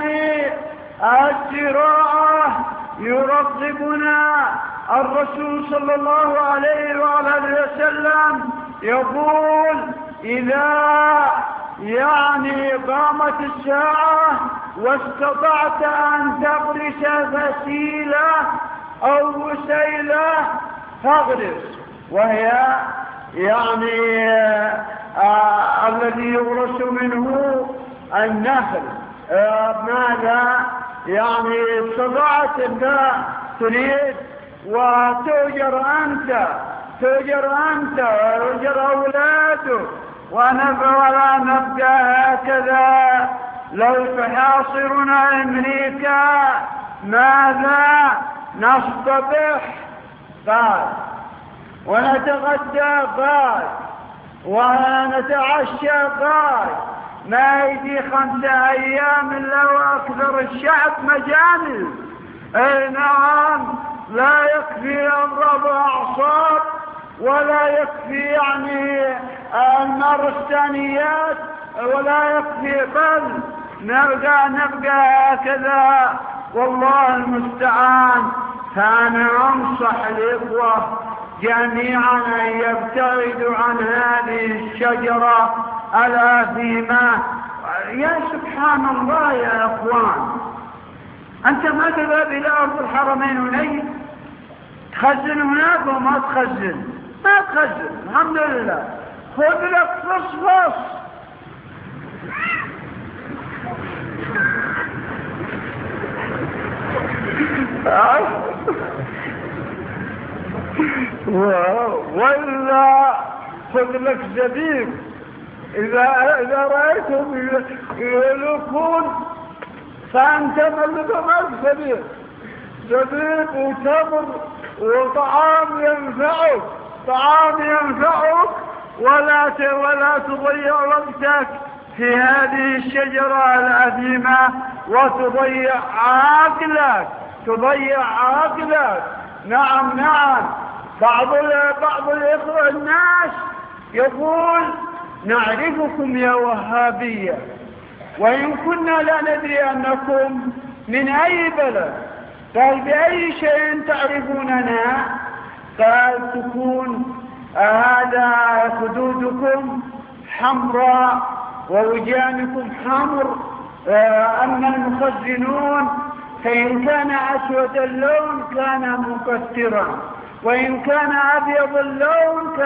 الزراعة يرغبنا الرسول صلى الله عليه وعلى آله وسلم يقول: إذا قامت الساعة واستطعت أن تغرس فسيلة أو وسيلة فاغرس، وهي الذي يغرس منه النخل. ماذا استطعت أنت تريد وتؤجر أنت ويؤجر أولادك ولا نبقى هكذا. لو تحاصرنا أمريكا ماذا نصطبح بعد ونتغدى بعد ونتعشى بعد، ما يجي 5 أيام إلا وأكثر الشعب مجانس. أي نعم، لا يكفي أمراض أعصاب ولا يكفي المارستانيات ولا يكفي، بل نبقى هكذا. والله المستعان. فأنا أنصح الإخوة جميعا أن يبتعدوا عن هذه الشجرة الآثمة. يا سبحان الله يا أخوان، أنت ما تذهب إلى أرض الحرمين ونيت تخزن هناك وما تخزن؟ ما تخزن، الحمد لله. خذ لك فص ولا خذ لك زبيب. إذا رأيتم يلوكون فأنت ملكم زبيب وتمر وطعام ينفعك، ولا تضيع وقتك في هذه الشجرة الأثيمة وتضيع عقلك. نعم. بعض الإخوة الناس يقول: نعرفكم يا وهابية، وإن كنا لا ندري أنكم من أي بلد. قال: بأي شيء تعرفوننا؟ قال: تكون هذا خدودكم حمراء ووجانكم حمر. أما المخزنون فإن كان أسود اللون كان مكثرا، وإن كان أبيض اللون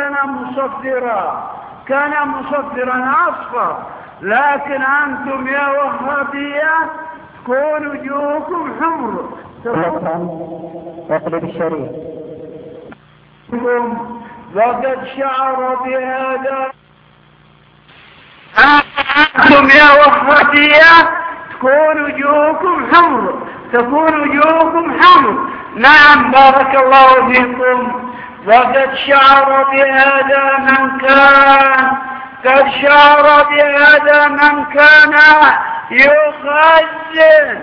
كان مصفرا أصفر. لكن أنتم يا وهابية تكون وجوهكم حمر. يقلب الشريف وقد شعر بهذا. أنتم يا وهابية تكون وجوهكم حمر. نعم، بارك الله فيكم. وقد شعر بهذا من كان يخزن.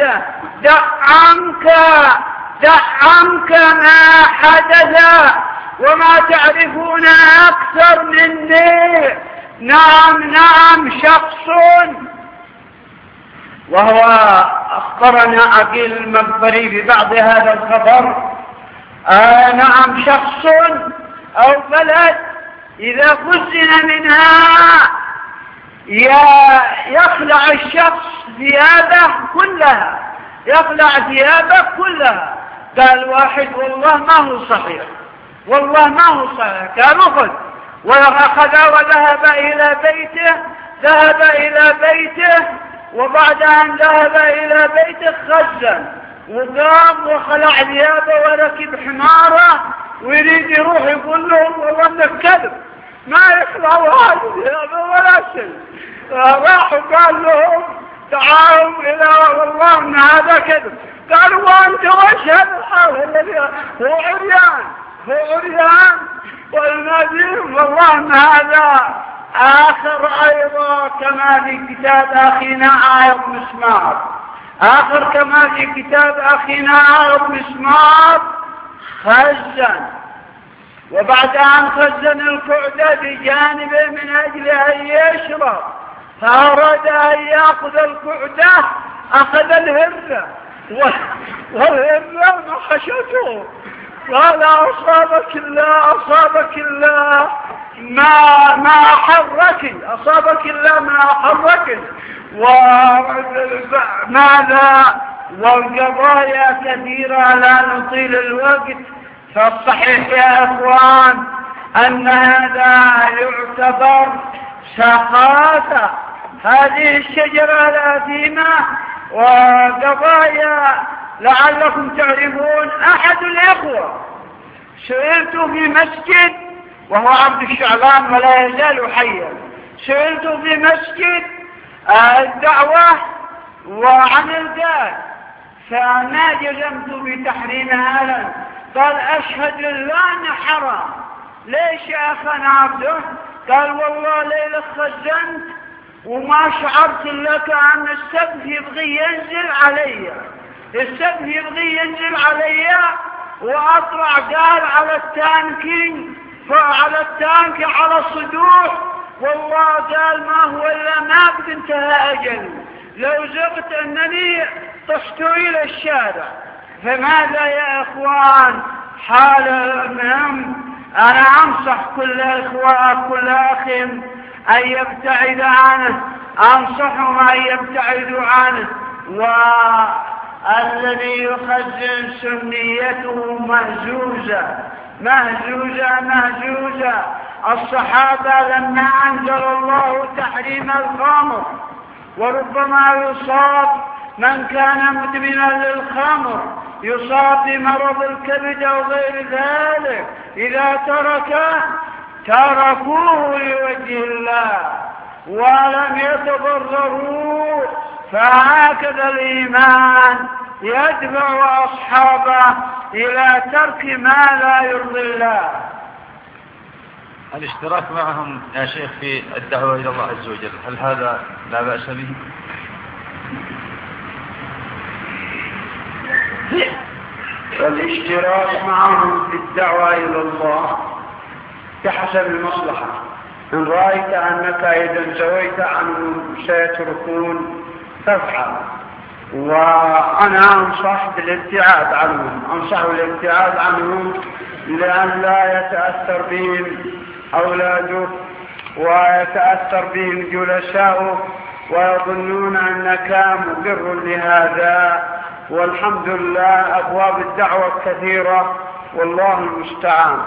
دع عنك ما حدث وما تعرفون أكثر مني. نعم شخص، وهو أخبرنا عقيل المقبري ببعض هذا الخبر. نعم شخص أو بلد إذا خزن منها يخلع الشخص ثيابه كلها، يخلع ثيابه كلها. قال واحد والله ما هو صحيح، والله ما هو صحيح. قال أخذ، وأخذ وذهب إلى بيته، ذهب إلى بيته، وبعد أن ذهب إلى بيته خزن وقام وخلع ثيابه وركب حماره ويريد يروح يقول لهم والله انك كذب، ما يخلعوا هذه ثيابه ولا شيء. راح وقال لهم تعالوا إلى والله ان هذا كذب. قالوا وانت وش هذا الحال الذي هو عريان، هو عريان. والنبي والله ان هذا آخر أيضا كما في كتاب أخينا عايض مسمار، آخر كما في كتاب أخينا عايض مسمار خزن، وبعد أن خزن القعدة بجانبه من أجل أن يشرب، فأراد أن يأخذ القعدة أخذ الهرة، والهرة نخشته. قال أصابك الله، أصابك الله ما أحرك، أصابك الله ما أحرك. وماذا والقضايا كثيرة لا نطيل الوقت. فالصحيح يا أخوان أن هذا يعتبر سخافة، هذه الشجرة الأثيمة وقضايا لعلكم تعرفون. أحد الإخوة سئلت في مسجد وهو عبد الشعبان ولا يزال حيا، سئلت في مسجد الدعوة وعن القال، فما جزمت بتحريمها أهلا. قال أشهد لله أنه حرام. ليش يا أخانا عبده؟ قال والله ليلة خزنت وما شعرت لك أن السبب يبغي ينزل علي، السبب يبغي ينزل علي، وأطلع قال على التانكي، فعلى التانك على الصدوح، والله قال ما هو إلا ما قد انتهى أجل، لو زغت أنني طشت إلى الشارع. فماذا يا إخوان حال مهم. أنا أنصح كل إخوة كل أخ أن يبتعد عنه، أنصحهم أن يبتعدوا عنه. والذي يخزن سنيته مهزوزة مهزوزة مهزوزة. الصحابة لما أنزل الله تحريم الخمر، وربما يصاب من كان مدمنا للخمر يصاب بمرض الكبد أو غير ذلك، إذا تركوه لوجه الله ولم يتضرروا. فهكذا الإيمان يدفع أصحابه إلى ترك ما لا يرضي الله. الاشتراك معهم يا شيخ في الدعوة إلى الله عز وجل، هل هذا لا بأس به؟ الاشتراك معهم في الدعوة إلى الله بحسب المصلحة. إن رأيت أنك إذا زويت عنهم سيتركون فافعل. وأنا أنصح بالابتعاد عنهم، أنصح بالابتعاد عنهم لأن لا يتأثر بهم أولاده ويتأثر بهم جلساؤه ويظنون أنك مقر لهذا. والحمد لله أبواب الدعوة كثيرة والله المستعان.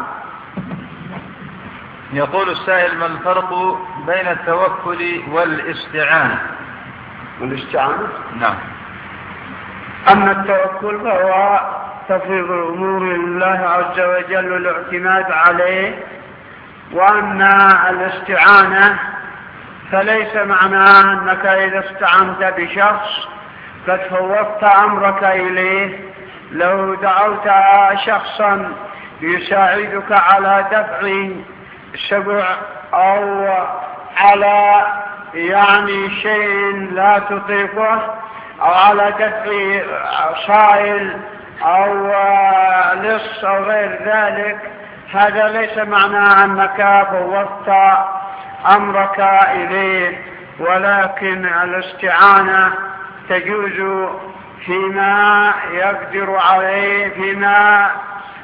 يقول السائل: ما الفرق بين التوكل والاستعانة؟ والاستعانة؟ نعم. أما التوكل فهو تفويض الأمور لله عز وجل والاعتماد عليه. وأما الاستعانة فليس معناها أنك إذا استعنت بشخص قد فوضت أمرك إليه. لو دعوت شخصا يساعدك على دفع سبع أو على شيء لا تطيقه، أو على دفع صائل أو لص أو غير ذلك، هذا ليس معناه أنك فوضت أمرك إليه، ولكن الاستعانة تجوز فيما يقدر عليه، فيما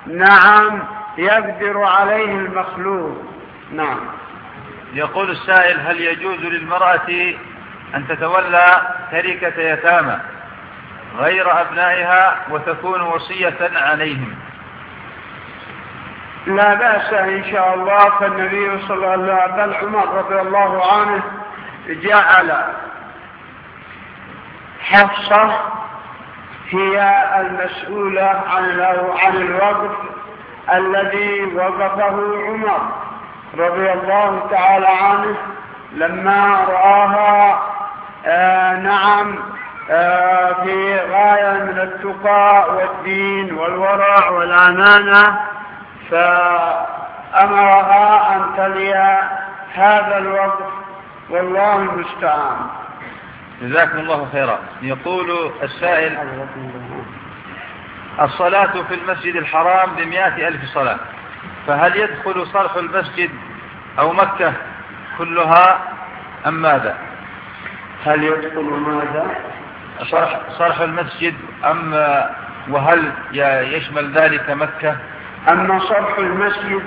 يقدر عليه المخلوق. نعم. يقول السائل: هل يجوز للمرأة أن تتولى تركة يتامى غير أبنائها وتكون وصية عليهم؟ لا بأس إن شاء الله. فالنبي صلى الله عليه وسلم عمر رضي الله عنه جعل حفصة هي المسؤولة عن الوقف الذي وقفه عمر رضي الله تعالى عنه لما رآها في غاية من التقى والدين والورع والأمانة، فأمرها أن تلي هذا الوقف، والله المستعان. جزاكم الله خيرا. يقول السائل: الصلاة في المسجد الحرام ب100,000 صلاة، فهل يدخل صرح المسجد أو مكة كلها أم ماذا؟ هل يدخل ماذا؟ صرح المسجد وهل يشمل ذلك مكة؟ أما صرح المسجد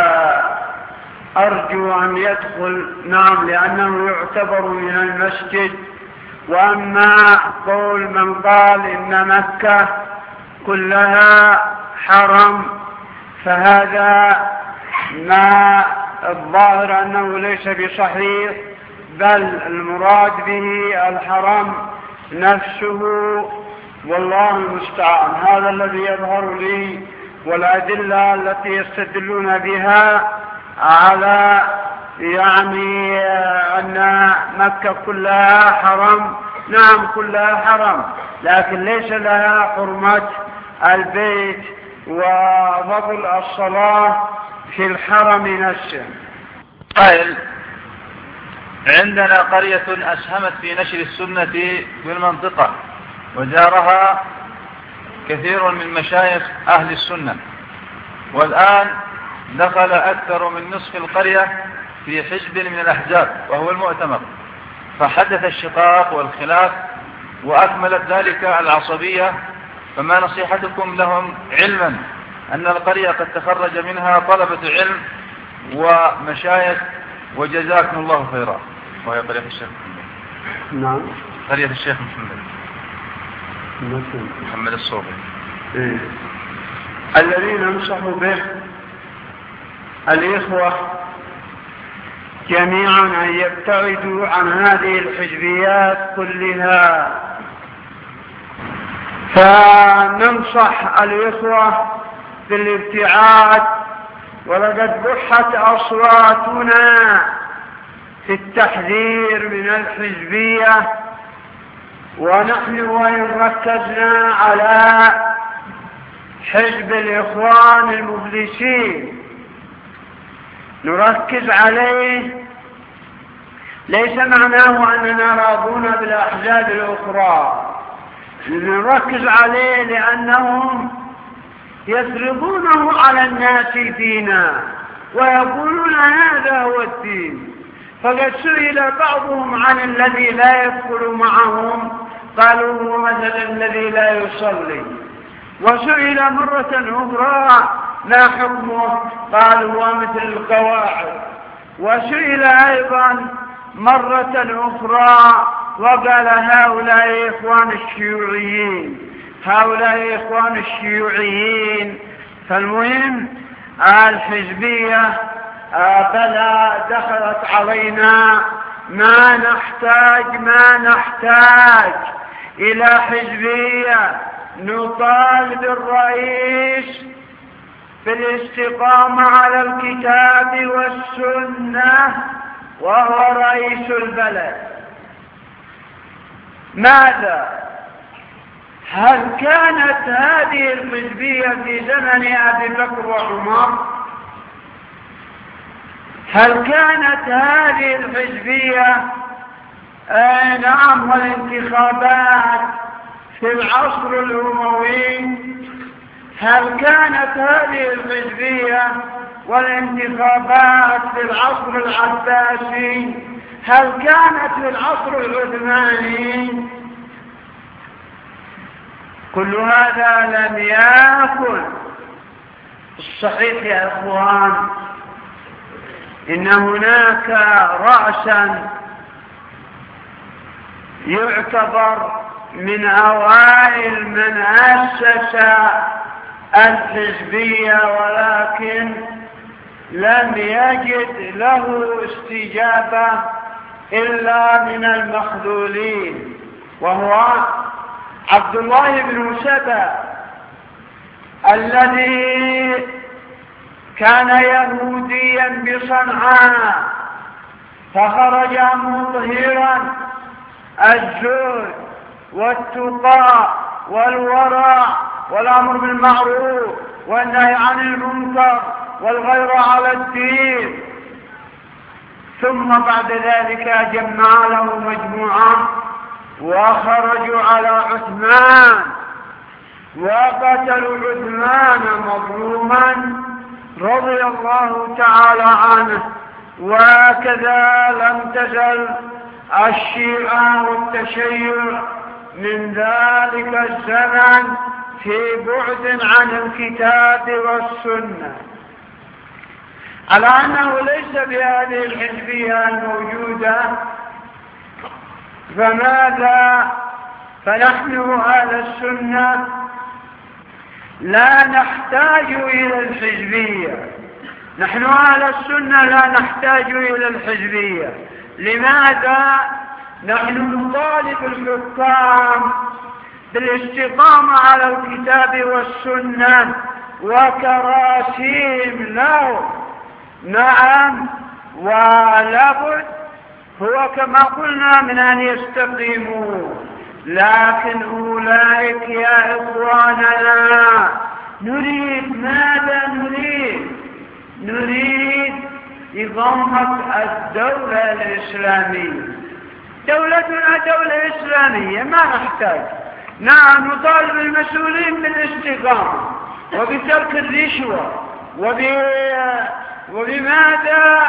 فأرجو أن يدخل، نعم، لأنه يعتبر من المسجد. وأما قول من قال إن مكة كلها حرم فهذا ما الظاهر أنه ليس بصحيح، بل المراد به الحرم نفسه، والله المستعان. هذا الذي يظهر لي، والأدلة التي يستدلون بها على أن مكة كلها حرم. نعم كلها حرم، لكن ليس لها حرمة البيت وفضل الصلاة في الحرم نفسه. قائل: عندنا قرية أسهمت في نشر السنة في المنطقة، وجارها كثير من مشايخ أهل السنة، والآن دخل أكثر من نصف القرية في حزب من الأحزاب وهو المؤتمر، فحدث الشقاق والخلاف وأكملت ذلك العصبية، فما نصيحتكم لهم علما أن القرية قد تخرج منها طلبة علم ومشايخ، وجزاكم الله خيرا. وهي قرية الشيخ محمد. نعم، قرية الشيخ محمد الصوفي. الذين انصحوا به الإخوة جميعا أن يبتعدوا عن هذه الحزبيات كلها، فننصح الإخوة بالابتعاد. ولقد بحت أصواتنا في التحذير من الحزبية، ونحن وإن ركزنا على حزب الإخوان المفلسين نركز عليه، ليس معناه أننا راضون بالأحزاب الأخرى، نركز عليه لأنهم يفرضونه على الناس دينا ويقولون هذا هو الدين. فقد سئل بعضهم عن الذي لا يدخل معهم، قالوا هو مثلا الذي لا يصلي. وسئل مرة أخرى ما حكمه، قال هو مثل القواعد. وسئل أيضا مرة أخرى وقال هؤلاء إخوان الشيوعيين، هؤلاء إخوان الشيوعيين. فالمهم الحزبية بلا دخلت علينا، ما نحتاج إلى حزبية. نطالب الرئيس بالاستقامة على الكتاب والسنة وهو رئيس البلد. ماذا؟ هل كانت هذه الحزبية في زمن أبي بكر وعمر؟ هل كانت هذه الحزبية نعم والانتخابات في العصر الأموي؟ هل كانت هذه الحزبية والانتخابات في العصر العباسي هل كانت في العصر العثماني؟ كل هذا لم يكن. الصحيح يا إخوان إن هناك رأسا يعتبر من أوائل من أسس الحزبية، ولكن لم يجد له استجابة إلا من المخذولين، وهو عبد الله بن سبأ الذي كان يهوديا بصنعاء، فخرج مظهرا الزهد والتقى والورع والأمر بالمعروف والنهي عن المنكر والغير على الدين. ثم بعد ذلك جمع له مجموعة وخرجوا على عثمان وقتلوا عثمان مظلوما رضي الله تعالى عنه. وكذا لم تزل الشيعة والتشيع من ذلك الزمن في بعد عن الكتاب والسنة، على أنه ليس بهذه الحزبية الموجودة. فماذا؟ فنحن أهل السنة لا نحتاج إلى الحزبية، نحن أهل السنة لا نحتاج إلى الحزبية. لماذا؟ نحن نطالب الحكام بالاستقامة على الكتاب والسنة وكراسيم له. نعم، ولابد هو كما قلنا من أن يستقيموا، لكن أولئك يا إخواننا نريد ماذا؟ نريد إقامة الدولة الإسلامية. دولتنا دولة إسلامية، ما نحتاج. نعم، نطالب المسؤولين بالاستقامة وبترك الرشوة وبماذا؟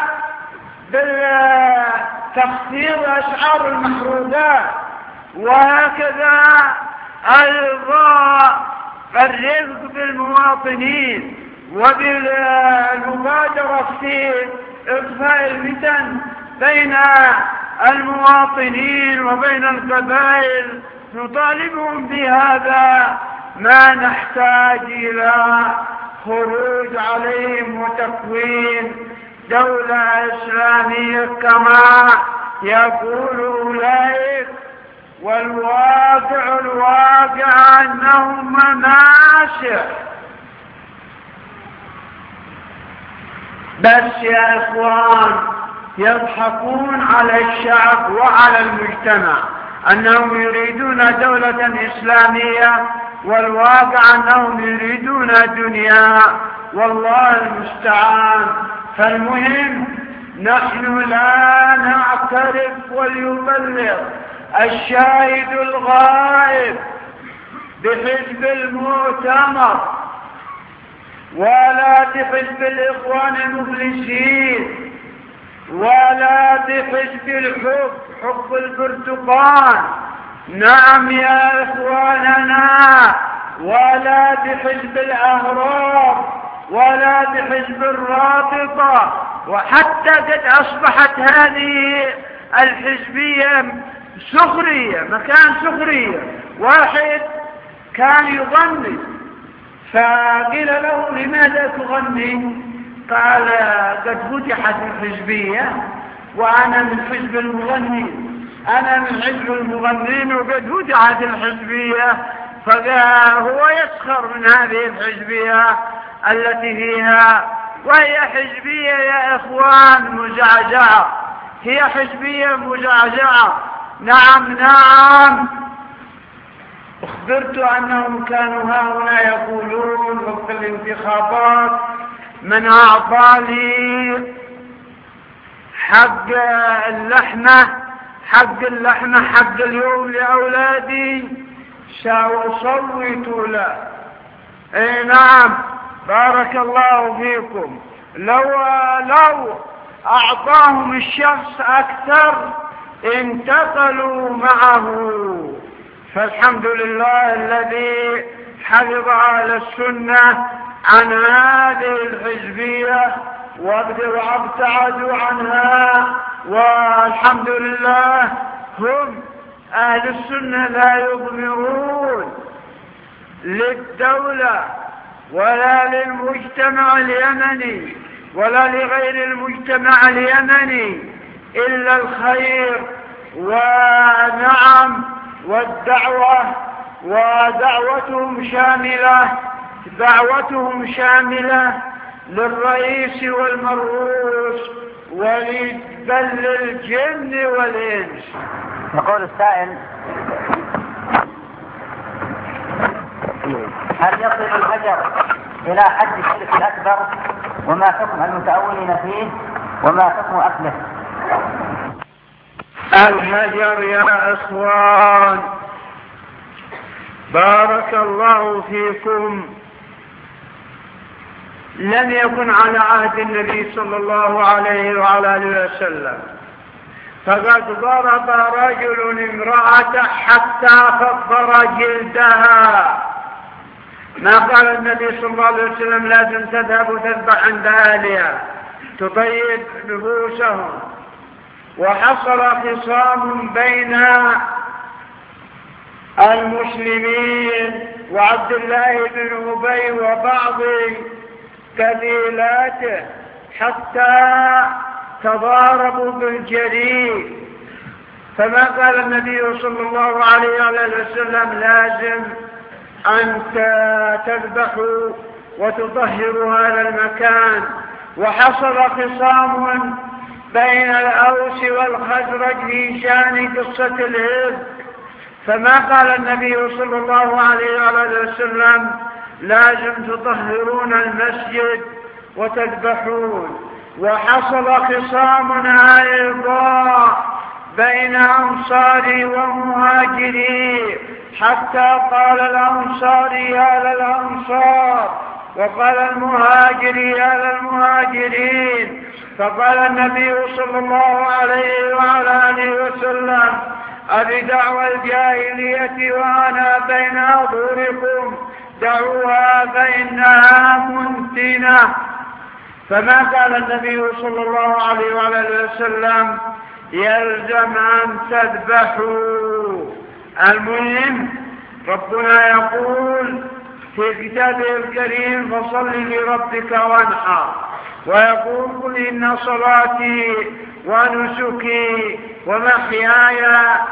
بالتخفيض أسعار المحروقات، وهكذا أيضا الرفق بالمواطنين وبالمبادرة في إطفاء الفتن بين المواطنين وبين القبائل. نطالبهم بهذا، ما نحتاج إلى خروج عليهم وتكوين دولة إسلامية كما يقول أولئك. والواقع أنهم مناسح. بس يا إخوان يضحكون على الشعب وعلى المجتمع أنهم يريدون دولة إسلامية، والواقع أنهم يريدون دنيا، والله المستعان. فالمهم نحن لا نعترف وليبلغ الشاهد الغائب بحزب المؤتمر ولا بحزب الإخوان المفلسين ولا بحزب الحب، حب البرتقال. نعم يا إخواننا، ولا بحزب الأهرام ولا بحزب الرابطة. وحتى قد أصبحت هذه الحزبية سخرية، مكان سخرية. واحد كان يغني فقيل له لماذا تغني؟ قال قد فتحت الحزبية وأنا من حزب المغنين، أنا من حزب المغنين وقد فتحت الحزبية. فهو يسخر من هذه الحزبية التي فيها، وهي حزبية يا إخوان مزعزعة، هي حزبية مزعزعة. نعم أخبرت أنهم كانوا هؤلاء يقولون وقت الانتخابات من أعطى لي حق اللحمة حق اليوم لأولادي سأصوت له. نعم، بارك الله فيكم. لو أعطاهم الشخص أكثر انتقلوا معه. فالحمد لله الذي حفظ أهل السنة عن هذه الحزبية وابتعدوا عنها، والحمد لله هم أهل السنة لا يضمرون للدولة ولا للمجتمع اليمني ولا لغير المجتمع اليمني إلا الخير ونعم والدعوة، دعوتهم شاملة للرئيس والمرؤوس بل للجن والإنس. يقول السائل: هل يصل الهجر إلى حد الشرك الأكبر؟ وما حكم المتأولين فيه؟ وما حكم أكله؟ الهجر يا إخوان بارك الله فيكم لم يكن على عهد النبي صلى الله عليه وعلى آله وسلم، فقد ضرب رجل امرأة حتى فضر جلدها. ما قال النبي صلى الله عليه وسلم لازم تذهب وتذبح عند أهلها تطيب نفوسهم. وحصل خصام بين المسلمين وعبد الله بن أبي وبعض قبيلاته حتى تضاربوا بالجريد، فما قال النبي صلى الله عليه وسلم لازم أن تذبحوا وتطهروا هذا المكان. وحصل خصام بين الأوس والخزرج في شأن قصة الهند، فما قال النبي صلى الله عليه وسلم لازم تطهرون المسجد وتذبحون. وحصل خصام أيضا بين أنصاري ومهاجري حتى قال الأنصاري يا للأنصار وقال المهاجري يا للمهاجرين، فقال النبي صلى الله عليه وعلى آله وسلم أبدعوى الجاهلية وأنا بين أظهركم دعوها فإنها منتنة. فما قال النبي صلى الله عليه وعلى آله وسلم يلزم أن تذبحوا. المهم ربنا يقول في كتابه الكريم فصل لربك وانحر، ويقول قل إن صلاتي ونسكي ومحياي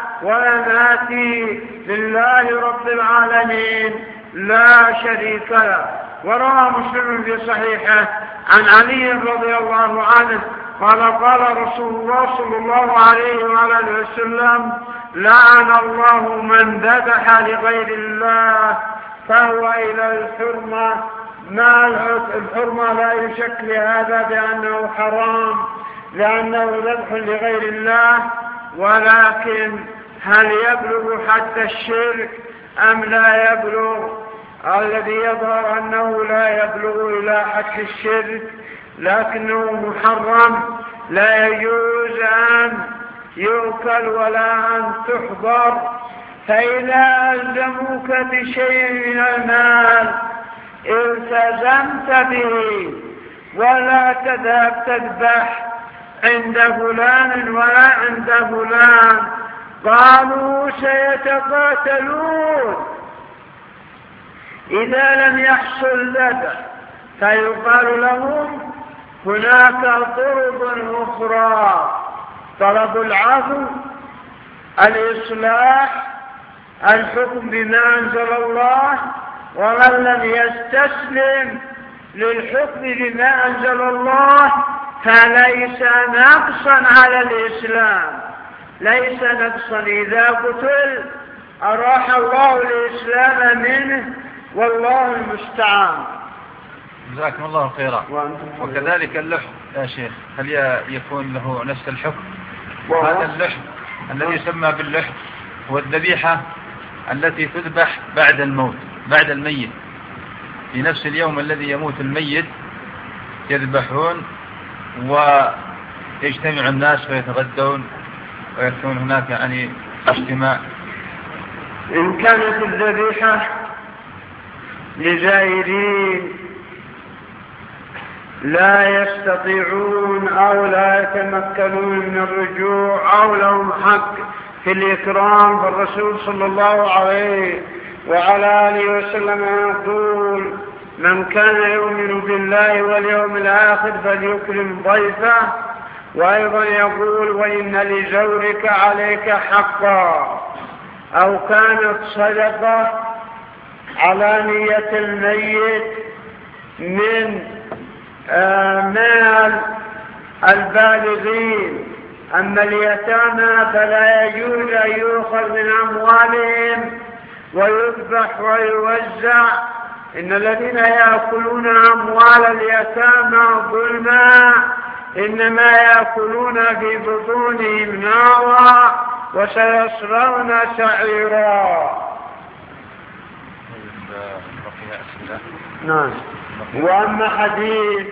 ومماتي لله رب العالمين لا شريك له. وروى مسلم في صحيحه عن علي رضي الله عنه قال رسول الله صلى الله عليه وعلى وسلم لعن الله من ذبح لغير الله فهو إلى الحرمة. ما الحرمة لا يشك لهذا بأنه حرام لأنه ذبح لغير الله، ولكن هل يبلغ حد الشرك أم لا يبلغ؟ الذي يظهر أنه لا يبلغ إلى حد الشرك، لكنه محرم لا يجوز أن يؤكل ولا أن تحضر. فإذا ألزموك بشيء من المال التزمت به، ولا تذهب تذبح عند فلان ولا عند فلان. قالوا سيتقاتلون إذا لم يحصل ذبح، فيقال لهم هناك طرق أخرى: طلب العفو، الإصلاح، الحكم بما أنزل الله. ومن لم يستسلم للحكم بما أنزل الله فليس نقصا على الإسلام، ليس نقصا. إذا قتل أراح الله الإسلام منه والله المستعان. جزاكم الله خيرا. وكذلك اللحم يا شيخ، هل يكون له نفس الحكم؟ هذا اللحم الذي يسمى باللحم هو الذبيحة التي تذبح بعد الموت، بعد الميت، في نفس اليوم الذي يموت الميت يذبحون ويجتمع الناس فيتغدون ويكون هناك يعني اجتماع؟ إن كانت الذبيحة لزائرين لا يستطيعون أو لا يتمكنون من الرجوع أو لهم حق في الإكرام، فالرسول صلى الله عليه وعلى آله وسلم يقول: من كان يؤمن بالله واليوم الآخر فليكرم ضيفه. وأيضا يقول: وإن لزورك عليك حقا. أو كانت صدقة على نية الميت من مال البالغين. أما اليتامى فلا يجوز أن يؤخذ من أموالهم ويذبح ويوزع. إن الذين يأكلون أموال اليتامى ظلما إنما يأكلون في بطونهم نارا وسيصلون سعيرا. نعم. وأما حديث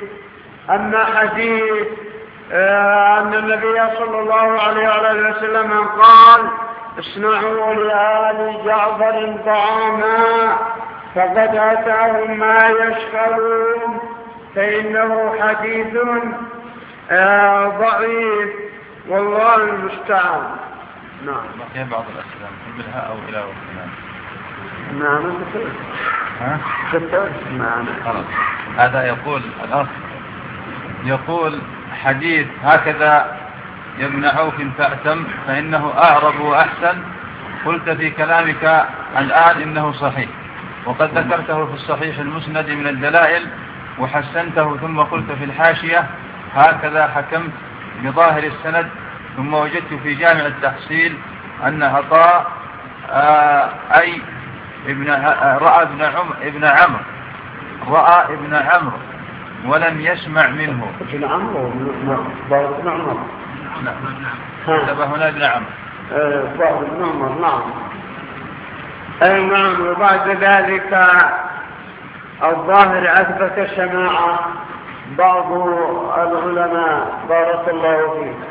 أن النبي صلى الله عليه وسلم قال: اصنعوا لآل جعفر طعاما فقد أتاهم ما يشكرون، فإنه حديث ضعيف والله المستعان. نعم. بقي بعض الأسئلة نكملها أو إلى وقتنا؟ نعم. هذا يقول الأخ يقول: حديث هكذا يا ابن عوف فأتم فإنه أعرب وأحسن. قلت في كلامك الآن إنه صحيح، وقد ذكرته في الصحيح المسند من الدلائل وحسنته، ثم قلت في الحاشية هكذا حكمت بظاهر السند. ثم وجدت في جامع التحصيل أن عطاء رأى ابن عمرو ولم يسمع منه. ابن عمرو كتب هنا ابن عمرو. نعم. أي نعم. وبعد ذلك الظاهر أثبت سماع بعض العلماء بارك الله فيه.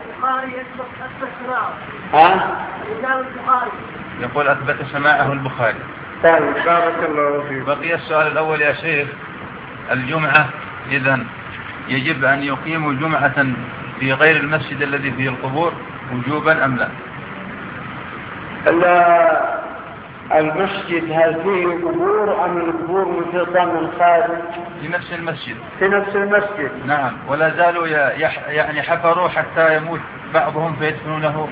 يقول أثبت سماعه البخاري. طيب بارك الله فيه. بقي السؤال الأول يا شيخ: الجمعة إذن يجب أن يقيموا جمعة في غير المسجد الذي فيه القبور وجوبا أم لا؟ المسجد هل فيه قبور أم القبور محيطة من خارج؟ في نفس المسجد. في نفس المسجد. نعم. ولا زالوا يعني حفروا حتى يموت بعضهم فيدفنونه؟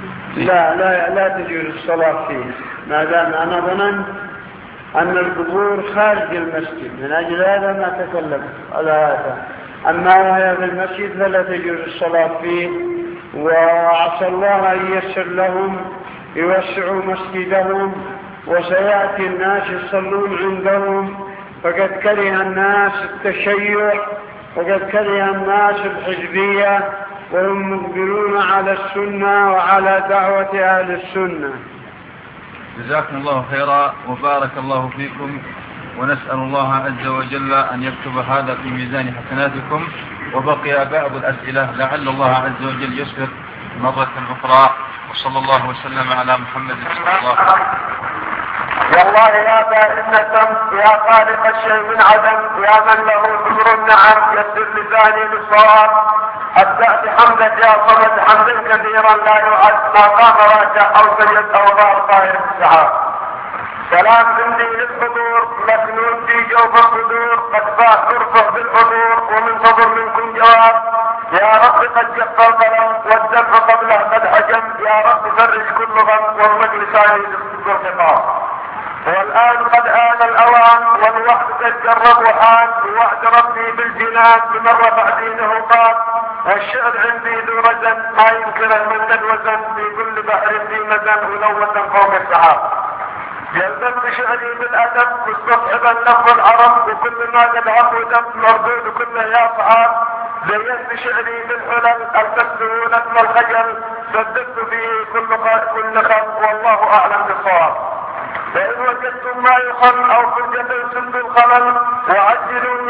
لا تجوز الصلاة فيه ما دام أنا ظننت أن القبور خارج المسجد، من أجل هذا ما تكلم على هذا. أما وهي في المسجد فلا تجوز الصلاة فيه، وعسى الله أن ييسر لهم يوسعوا مسجدهم وسيأتي الناس يصلون عندهم. فقد كره الناس التشيع وقد كره الناس الحزبية، وهم مقبلون على السنة وعلى دعوة أهل السنة. جزاكم الله خيرا وبارك الله فيكم، ونسأل الله عز وجل أن يكتب هذا في ميزان حسناتكم. وبقي بعض الأسئلة لعل الله عز وجل يسر مرة أخرى. وصلى الله وسلم على محمد صلى الله عليه وسلم. والله يا بائنة يا خالق الشيء من عدم، يا من له ذكر النعم، يسر لساني بالصواب. أبدأ بحمدك يا صمد حمدا كثيرا لا يعد، ما قام راجع أو سجد أو ضار طائر السحاب. سلام مني للحضور مكنون في جوف الصدور، قد باع ترفع بالحضور ومنتظر منكم جواب. يا رب قد جف القلم والدمع قبله قد هجم، يا رب فرج كل غم والمجلس عيد الخطاب. والآن قد آن الأوان والوعد قد جرب وحان، بوعد ربي بالجنان بمن رفع دينه قام. والشعر عندي ذو رزن ما يمكن من الوزن، في كل بحر في مزن ولوة فوق السحاب. يلزم بشعري بالأدب مستصحبا لفظ العرب، وكل ما قد عقد مردود كله يا صحاب. زينت بشعري بالحلل ألبسته لثم الخجل، صدقت فيه كل خلق والله أعلم بالصواب. فإن وجدتم ما يخل أو حجة سد الخلل وعجلوني بالنقل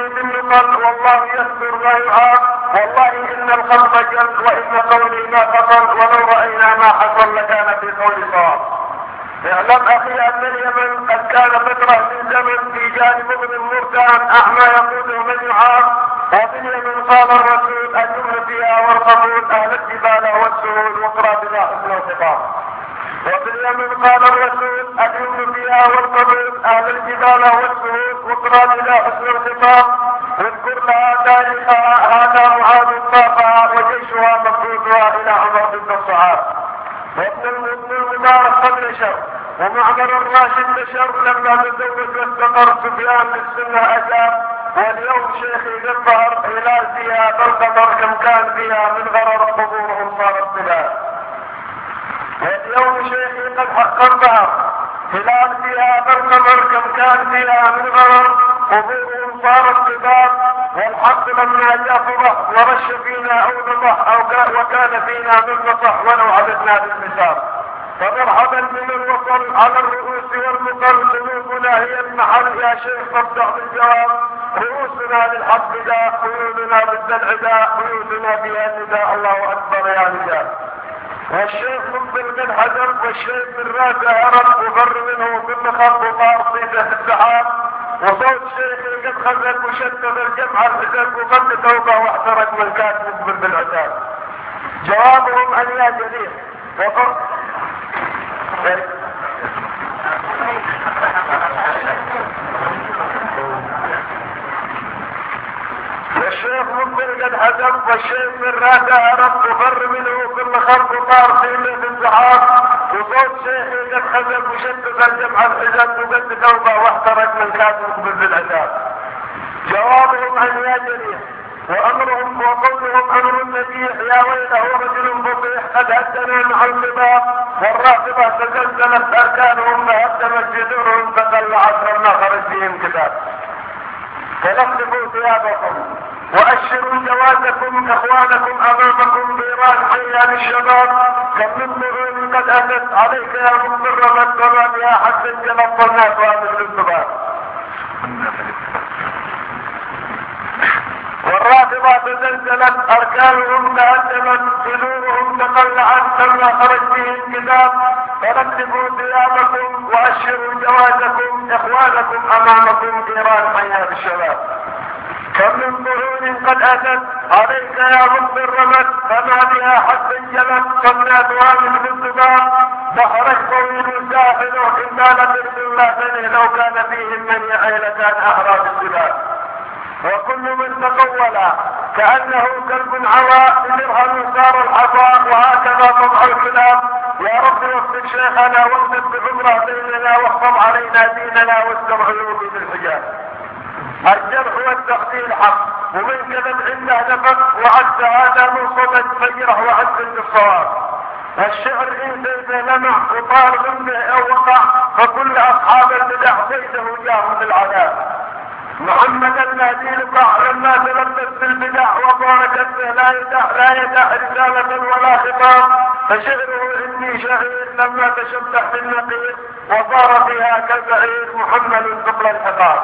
يقل والله يستر ما يعاب. والله إن الخلق جل وإن قولي ما قتل ولو رأينا ما حصل لكان في قولي صواب. اعلم أخي أن اليمن قد كان فترة من زمن في جانب ابن مرتان أعمى يقوده من يعاب. وفي اليمن قال الرسول الجمل فيها والقبول أهل الجبال والسهول واقرأ بما حسن الخطاب. وفي اليمن قال الرسول الجمل فيها والقبول أهل الجبال والسهول واقرأ بما حسن الخطاب. واذكر لها تاريخها هذا معاذ طافها وجيشها مفروضها إلى عمر بن الصحابة. وابن المبارك قد نشر ومعمر الراشد نشر لما تزوج واستقر سفيان للسنة أجاب. واليوم شيخي قد ظهر هلال فيها بالقمر كم كان فيها من غرر قبورهم صارت بلاد. واليوم شيخي قد ظهر هلال فيها بالقمر كم كان فيها من غرر قبورهم صارت بلاد. والحق لما جاء فرح ورش فينا أو نضح وكان فينا من نصح ولو عددنا بالمثال. فمرحبا بمن وصل على الرؤوس والمقل قلوبنا هي المحل يا شيخ تبدأ بالجواب. رؤوسنا للحق داء قيودنا ضد العداء قيودنا بها النداء الله أكبر يا رجال. والشيخ مقبل قد حجر والشيخ من راسه هرب وفر منه كل خط وطار صيده في السحاب. وصوت شيخي قد خزل وشتت الجمع الحزن وقد توبه واحترق من كان مقبل بالعتاب. جوابهم أن يا جليل والشيخ مقبل قد حزب والشيخ من راسه هرب وفر منه كل خط وطار صيده في السحاب. وصوت شيخي قد خزل وشتت الجمع الحزن وقد توبه واحترق من كان مقبل بالعتاب. جوابهم أن يا جليل وأمرهم وقولهم أمر النبيح يا ويله رجل بطيح قد هدنا مع القباب. والرافضة تزلزلت أركانهم فهدمت جذورهم تقلعت لما خرج فيهم كتاب. فنقلبوا ثيابكم وأشروا جوازكم إخوانكم أمامكم بيران حيان الشباب. كم من مغين قد أتت عليك يا مضطر والطباب يا حسن جلط الناس وأمثل الذباب. والرافضة تزلزلت أركانهم تهدمت جذورهم تقلعت لما خرج به الكتاب. فرتبوا ثيابكم وأشروا جوازكم إخوانكم أمامكم نيران حياة الشباب. كم من ظهور قد أتت عليك يا مض الرمد فما بها حد جلت صناتها من الذباب. بحرك طويل ساحله إن كان برد الله سنه لو كان فيهم من يعي لكان أحرى بالسباب. وكل من تقول كأنه كلب عواء درهم صار الحصى وهكذا طبع الكلاب. يا رب وفق شيخنا واكتب بعمره بيننا واحفظ علينا ديننا واستر عيوبي بالحجاب. الجرح والتقتيل حق ومن كذب عنده نفق وعد هذا من صدق فيرح وعد بالصواب. والشعر إن زيد لمع وطار منه أو وقع فكل أصحاب البدع زيده جاهم بالعذاب. محمد المهدي لقاع لما تلبس بالبدع وباركت به لا يدع رسالة ولا خطاب. فشعره إني شهير لما تشبح بالنقير وصار فيها كالبعير محمد قبل الحقاب.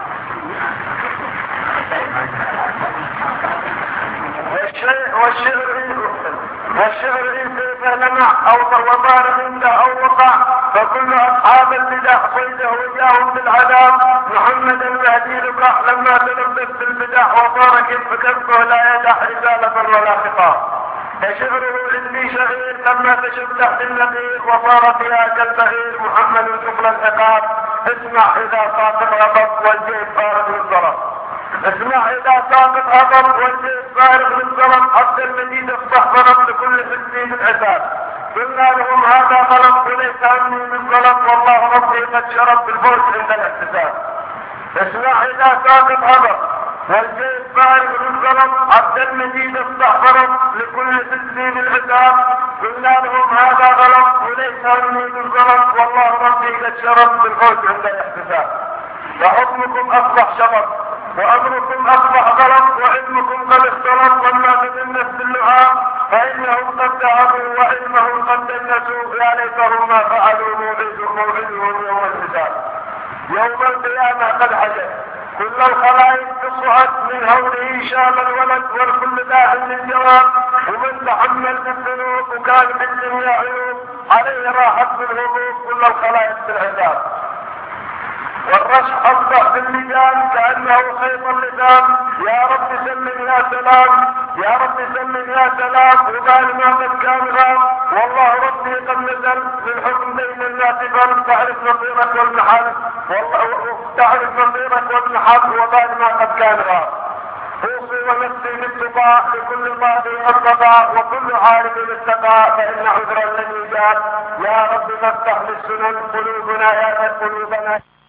والشعر إن كيف لمع أو وطار عنده أو وقع فكل أصحاب البدع صيده وجاهم بالعذاب. محمد المهدي لقاع لما تلبس بالبدع وصار كفه لا يدع رسالة ولا خطاب. فشعره إني شهير لما تشبح بالنقير وصار فيها كالبعير محمد قبل العقاب. اسمع إذا ساقط غضب والجيب فارغ للضرب. اسمع إذا ساقط غضب والجيب فارغ للضرب. عبد المجيد استحضرت لكل حزب من عتاب. قلنا لهم هذا غلط وليس عني من غلط والله ربي قد شرب بالفوز عند الاحتساب. اسمع إذا ساقط غضب والجيب فارغ للضرب. عبد المجيد استحضرت لكل حزب من عتاب. قلنا لهم هذا غلط وليس عني من غلط والله ربي قد شرب بالفوز عند الاحتساب. فحكمكم أصبح شرف وأمركم أصبح غلط وعلمكم قد اختلط لما تدنس باللعاب. فإنهم قد ذهبوا وعلمهم قد دنسوا يا ليتهم ما فعلوا موعدهم يوم الحساب. يوم القيامة قد حدث كل الخلائق تصعد من هوله شاب الولد والكل داخل للجواب، ومن تحمل بالذنوب وكان بالدنيا عيوب عليه راحت بالهبوط كل الخلائق بالعذاب. والرشح أصبح باللجان كأنه خيط اللسان، يا رب سلم يا سلام يا رب سلم يا سلام، وقال ما قد كان غاب والله ربي قد نزل للحكم بين الناس فرد، تعرف مصيرك والمحل والله تعرف مصيرك والمحل، وقال ما قد كان غاب. اوصي ونفسي بالتقاء لكل طاغي والقضاء وكل عارف بالتقاء فإن عذرا لن يجاب، يا رب فافتح للسنن قلوبنا يا قلوبنا.